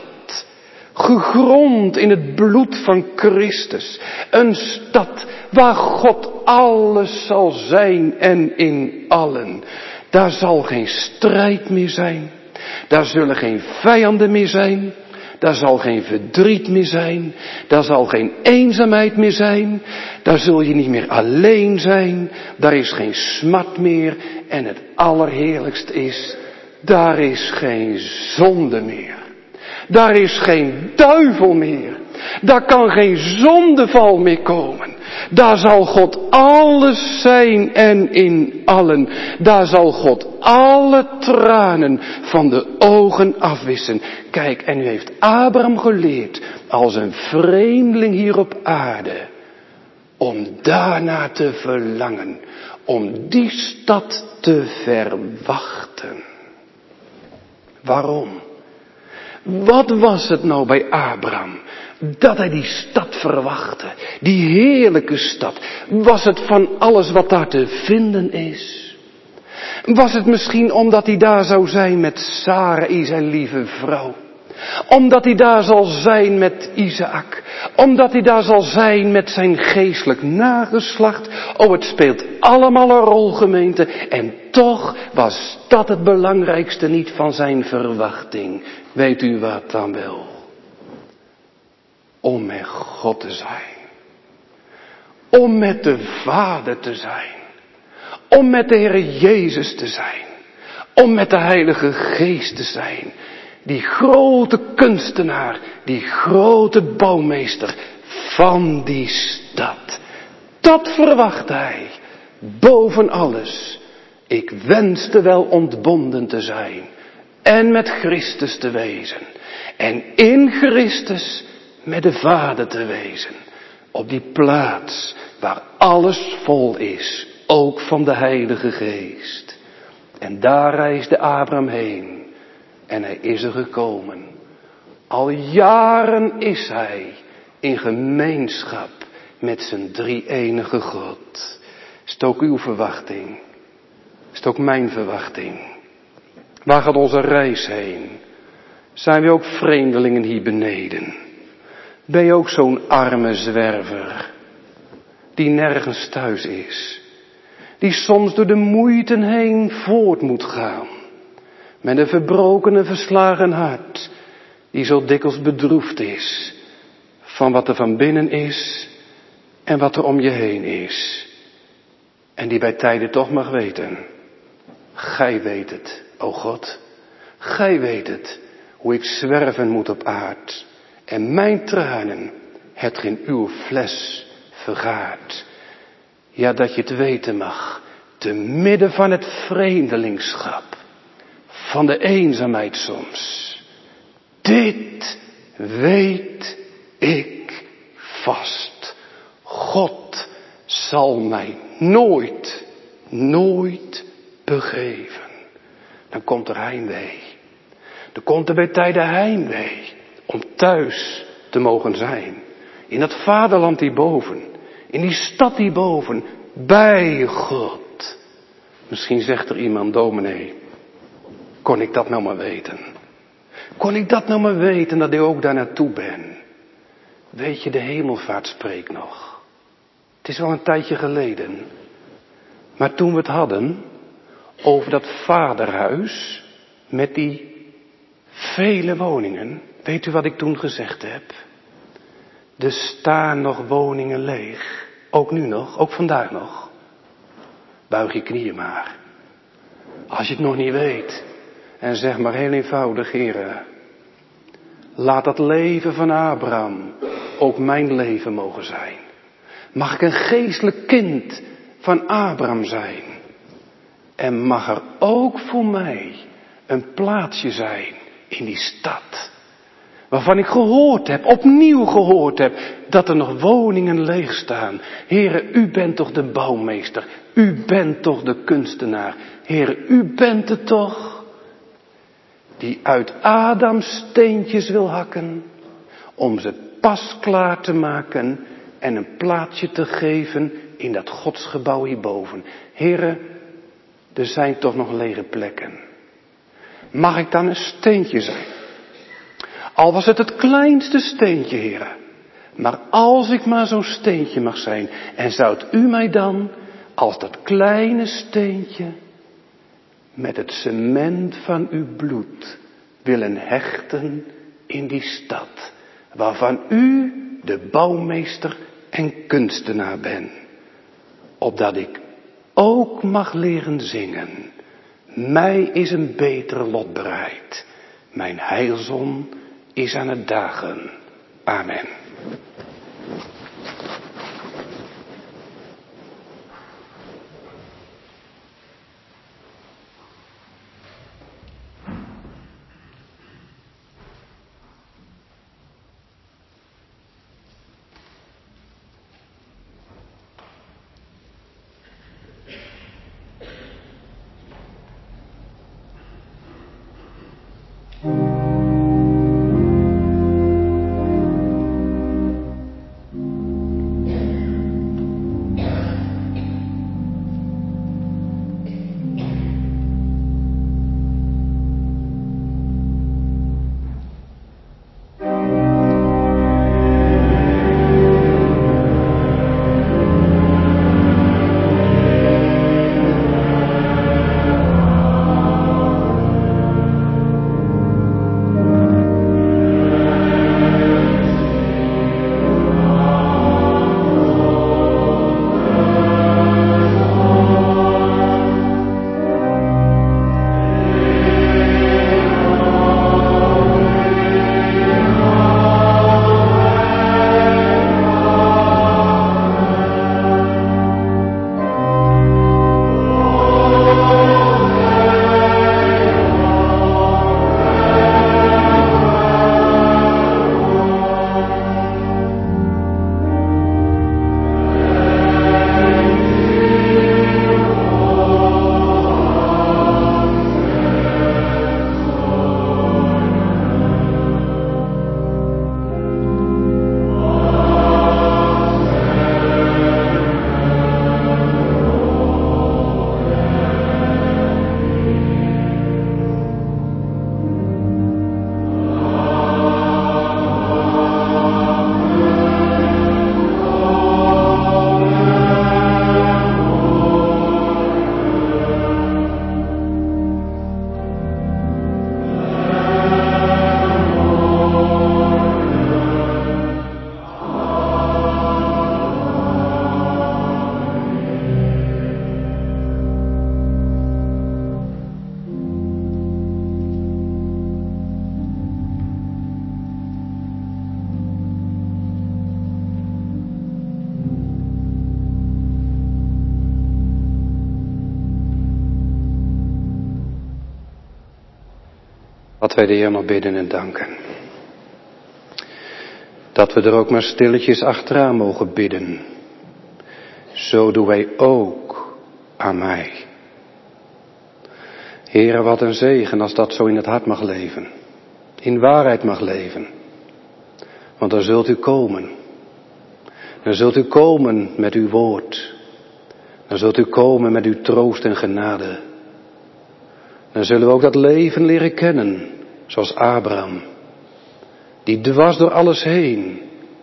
Gegrond in het bloed van Christus. Een stad waar God alles zal zijn en in allen. Daar zal geen strijd meer zijn. Daar zullen geen vijanden meer zijn. Daar zal geen verdriet meer zijn. Daar zal geen eenzaamheid meer zijn. Daar zul je niet meer alleen zijn. Daar is geen smart meer. En het allerheerlijkste is, daar is geen zonde meer. Daar is geen duivel meer. Daar kan geen zondeval meer komen. Daar zal God alles zijn en in allen. Daar zal God alle tranen van de ogen afwissen. Kijk, en u heeft Abraham geleerd als een vreemdeling hier op aarde. Om daarna te verlangen. Om die stad te verwachten. Waarom? Wat was het nou bij Abraham? Dat hij die stad verwachtte. Die heerlijke stad. Was het van alles wat daar te vinden is? Was het misschien omdat hij daar zou zijn met Sarai, zijn lieve vrouw? Omdat hij daar zal zijn met Isaac. Omdat hij daar zal zijn met zijn geestelijk nageslacht. Oh, het speelt allemaal een rol, gemeente. En toch was dat het belangrijkste niet van zijn verwachting. Weet u wat dan wel? Om met God te zijn. Om met de Vader te zijn. Om met de Heer Jezus te zijn. Om met de Heilige Geest te zijn. Die grote kunstenaar, die grote bouwmeester van die stad. Dat verwacht hij. boven alles. Ik wenste wel ontbonden te zijn en met Christus te wezen. En in Christus met de Vader te wezen. Op die plaats waar alles vol is, ook van de Heilige Geest. En daar reisde Abraham heen en hij is er gekomen. Al jaren is hij in gemeenschap met zijn drie-enige God. Is het ook uw verwachting? Is het ook mijn verwachting? Waar gaat onze reis heen? Zijn we ook vreemdelingen hier beneden? Ben je ook zo'n arme zwerver die nergens thuis is? Die soms door de moeite heen voort moet gaan. Met een verbroken en verslagen hart. Die zo dikwijls bedroefd is van wat er van binnen is en wat er om je heen is. En die bij tijden toch mag weten. Gij weet het, o God. Gij weet het, hoe ik zwerven moet op aard. En mijn tranen het in uw fles vergaart. Ja, dat je het weten mag, te midden van het vreemdelingschap, van de eenzaamheid soms. Dit weet ik vast. God zal mij nooit, nooit begeven. Dan komt er heimwee. Dan komt er bij tijden heimwee om thuis te mogen zijn. In dat vaderland hierboven. In die stad hierboven. Bij God. Misschien zegt er iemand, dominee, kon ik dat nou maar weten? Kon ik dat nou maar weten dat ik ook daar naartoe ben? Weet je, de hemelvaart spreekt nog. Het is wel een tijdje geleden. Maar toen we het hadden over dat vaderhuis met die vele woningen. Weet u wat ik toen gezegd heb? Er staan nog woningen leeg. Ook nu nog, ook vandaag nog. Buig je knieën maar. Als je het nog niet weet. En zeg maar heel eenvoudig, Heere. Laat dat leven van Abraham ook mijn leven mogen zijn. Mag ik een geestelijk kind van Abraham zijn. En mag er ook voor mij een plaatsje zijn in die stad. Waarvan ik gehoord heb, opnieuw gehoord heb, dat er nog woningen leeg staan. Heere, u bent toch de bouwmeester. U bent toch de kunstenaar. Heere, u bent het toch die uit Adam steentjes wil hakken. Om ze pas klaar te maken en een plaatsje te geven in dat godsgebouw hierboven. Heere, er zijn toch nog lege plekken. Mag ik dan een steentje zijn? Al was het het kleinste steentje, Heere. Maar als ik maar zo'n steentje mag zijn. En zoudt u mij dan, als dat kleine steentje, met het cement van uw bloed willen hechten in die stad. Waarvan u de bouwmeester en kunstenaar bent. Opdat ik ook mag leren zingen. Mij is een betere lot bereid. Mijn heilzon is aan het dagen. Amen. wij de Heer nog bidden en danken. Dat we er ook maar stilletjes achteraan mogen bidden. Zo doen wij ook aan mij. Heere, wat een zegen als dat zo in het hart mag leven. In waarheid mag leven. Want dan zult u komen. Dan zult u komen met uw woord. Dan zult u komen met uw troost en genade. Dan zullen we ook dat leven leren kennen, zoals Abraham. Die dwars door alles heen,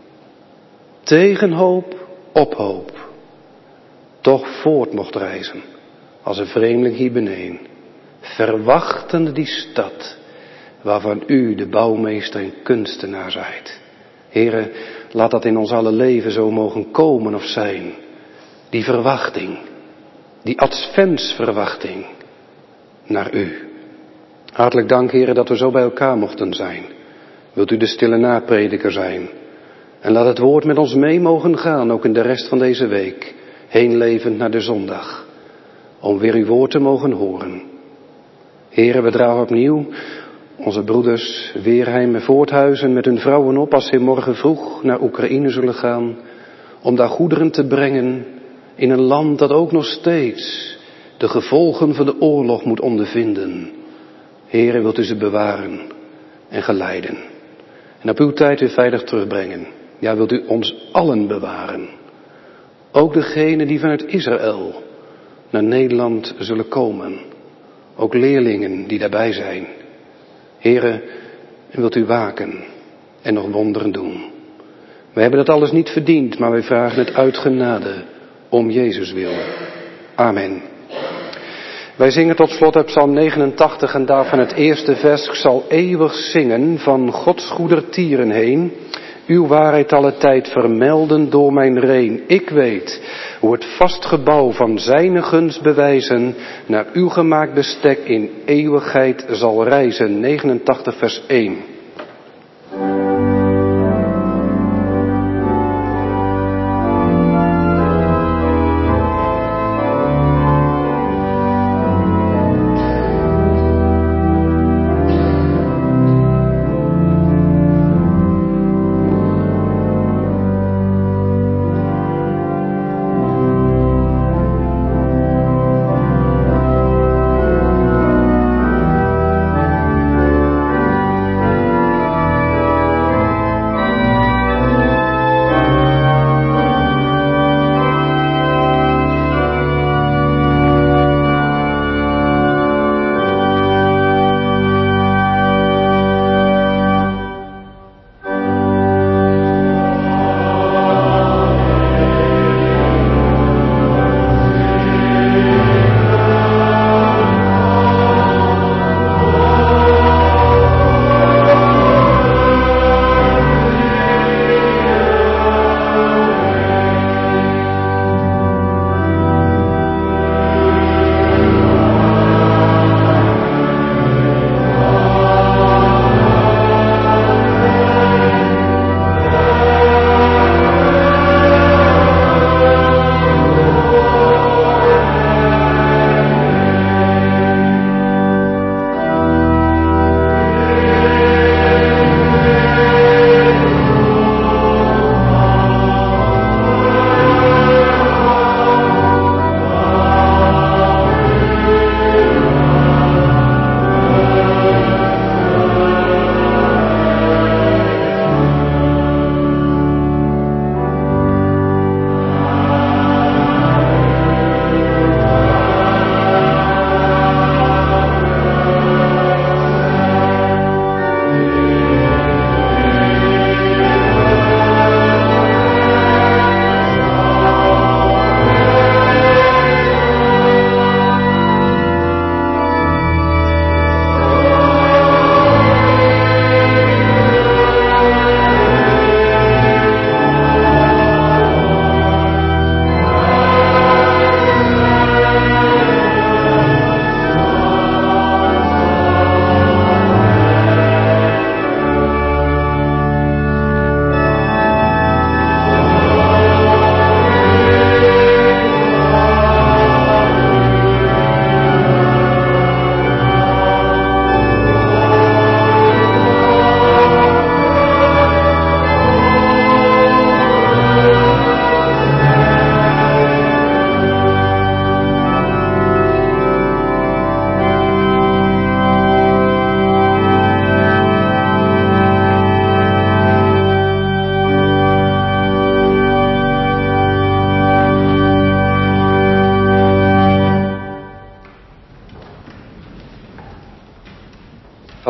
tegen hoop, op hoop, toch voort mocht reizen, als een vreemdeling hier beneden. Verwachtende die stad, waarvan u de bouwmeester en kunstenaar zijt. Heere, laat dat in ons alle leven zo mogen komen of zijn. Die verwachting, die adventsverwachting naar u. Hartelijk dank, Heere, dat we zo bij elkaar mochten zijn. Wilt u de stille naprediker zijn. En laat het woord met ons mee mogen gaan, ook in de rest van deze week. Heen levend naar de zondag. Om weer uw woord te mogen horen. Heere, we dragen opnieuw onze broeders Weerheim en Voorthuizen met hun vrouwen op als ze morgen vroeg naar Oekraïne zullen gaan. Om daar goederen te brengen in een land dat ook nog steeds de gevolgen van de oorlog moet ondervinden. Heere, wilt u ze bewaren en geleiden. En op uw tijd weer veilig terugbrengen. Ja, wilt u ons allen bewaren. Ook degenen die vanuit Israël naar Nederland zullen komen. Ook leerlingen die daarbij zijn. Heere, wilt u waken en nog wonderen doen. Wij hebben dat alles niet verdiend, maar wij vragen het uit genade om Jezus wil. Amen. Wij zingen tot slot uit Psalm negenentachtig en daarvan het eerste vers. Ik zal eeuwig zingen van Gods goedertieren heen. Uw waarheid alle tijd vermelden door mijn reen. Ik weet hoe het vast gebouw van zijne gunst bewijzen. Naar uw gemaakt bestek in eeuwigheid zal reizen. negenentachtig vers één.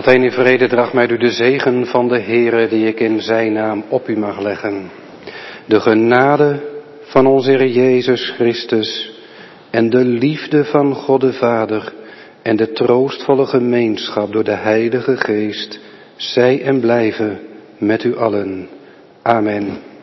Gaat heen in vrede, draagt mij u de zegen van de Heere die ik in zijn naam op u mag leggen. De genade van onze Heer Jezus Christus en de liefde van God de Vader en de troostvolle gemeenschap door de Heilige Geest, zij en blijven met u allen. Amen.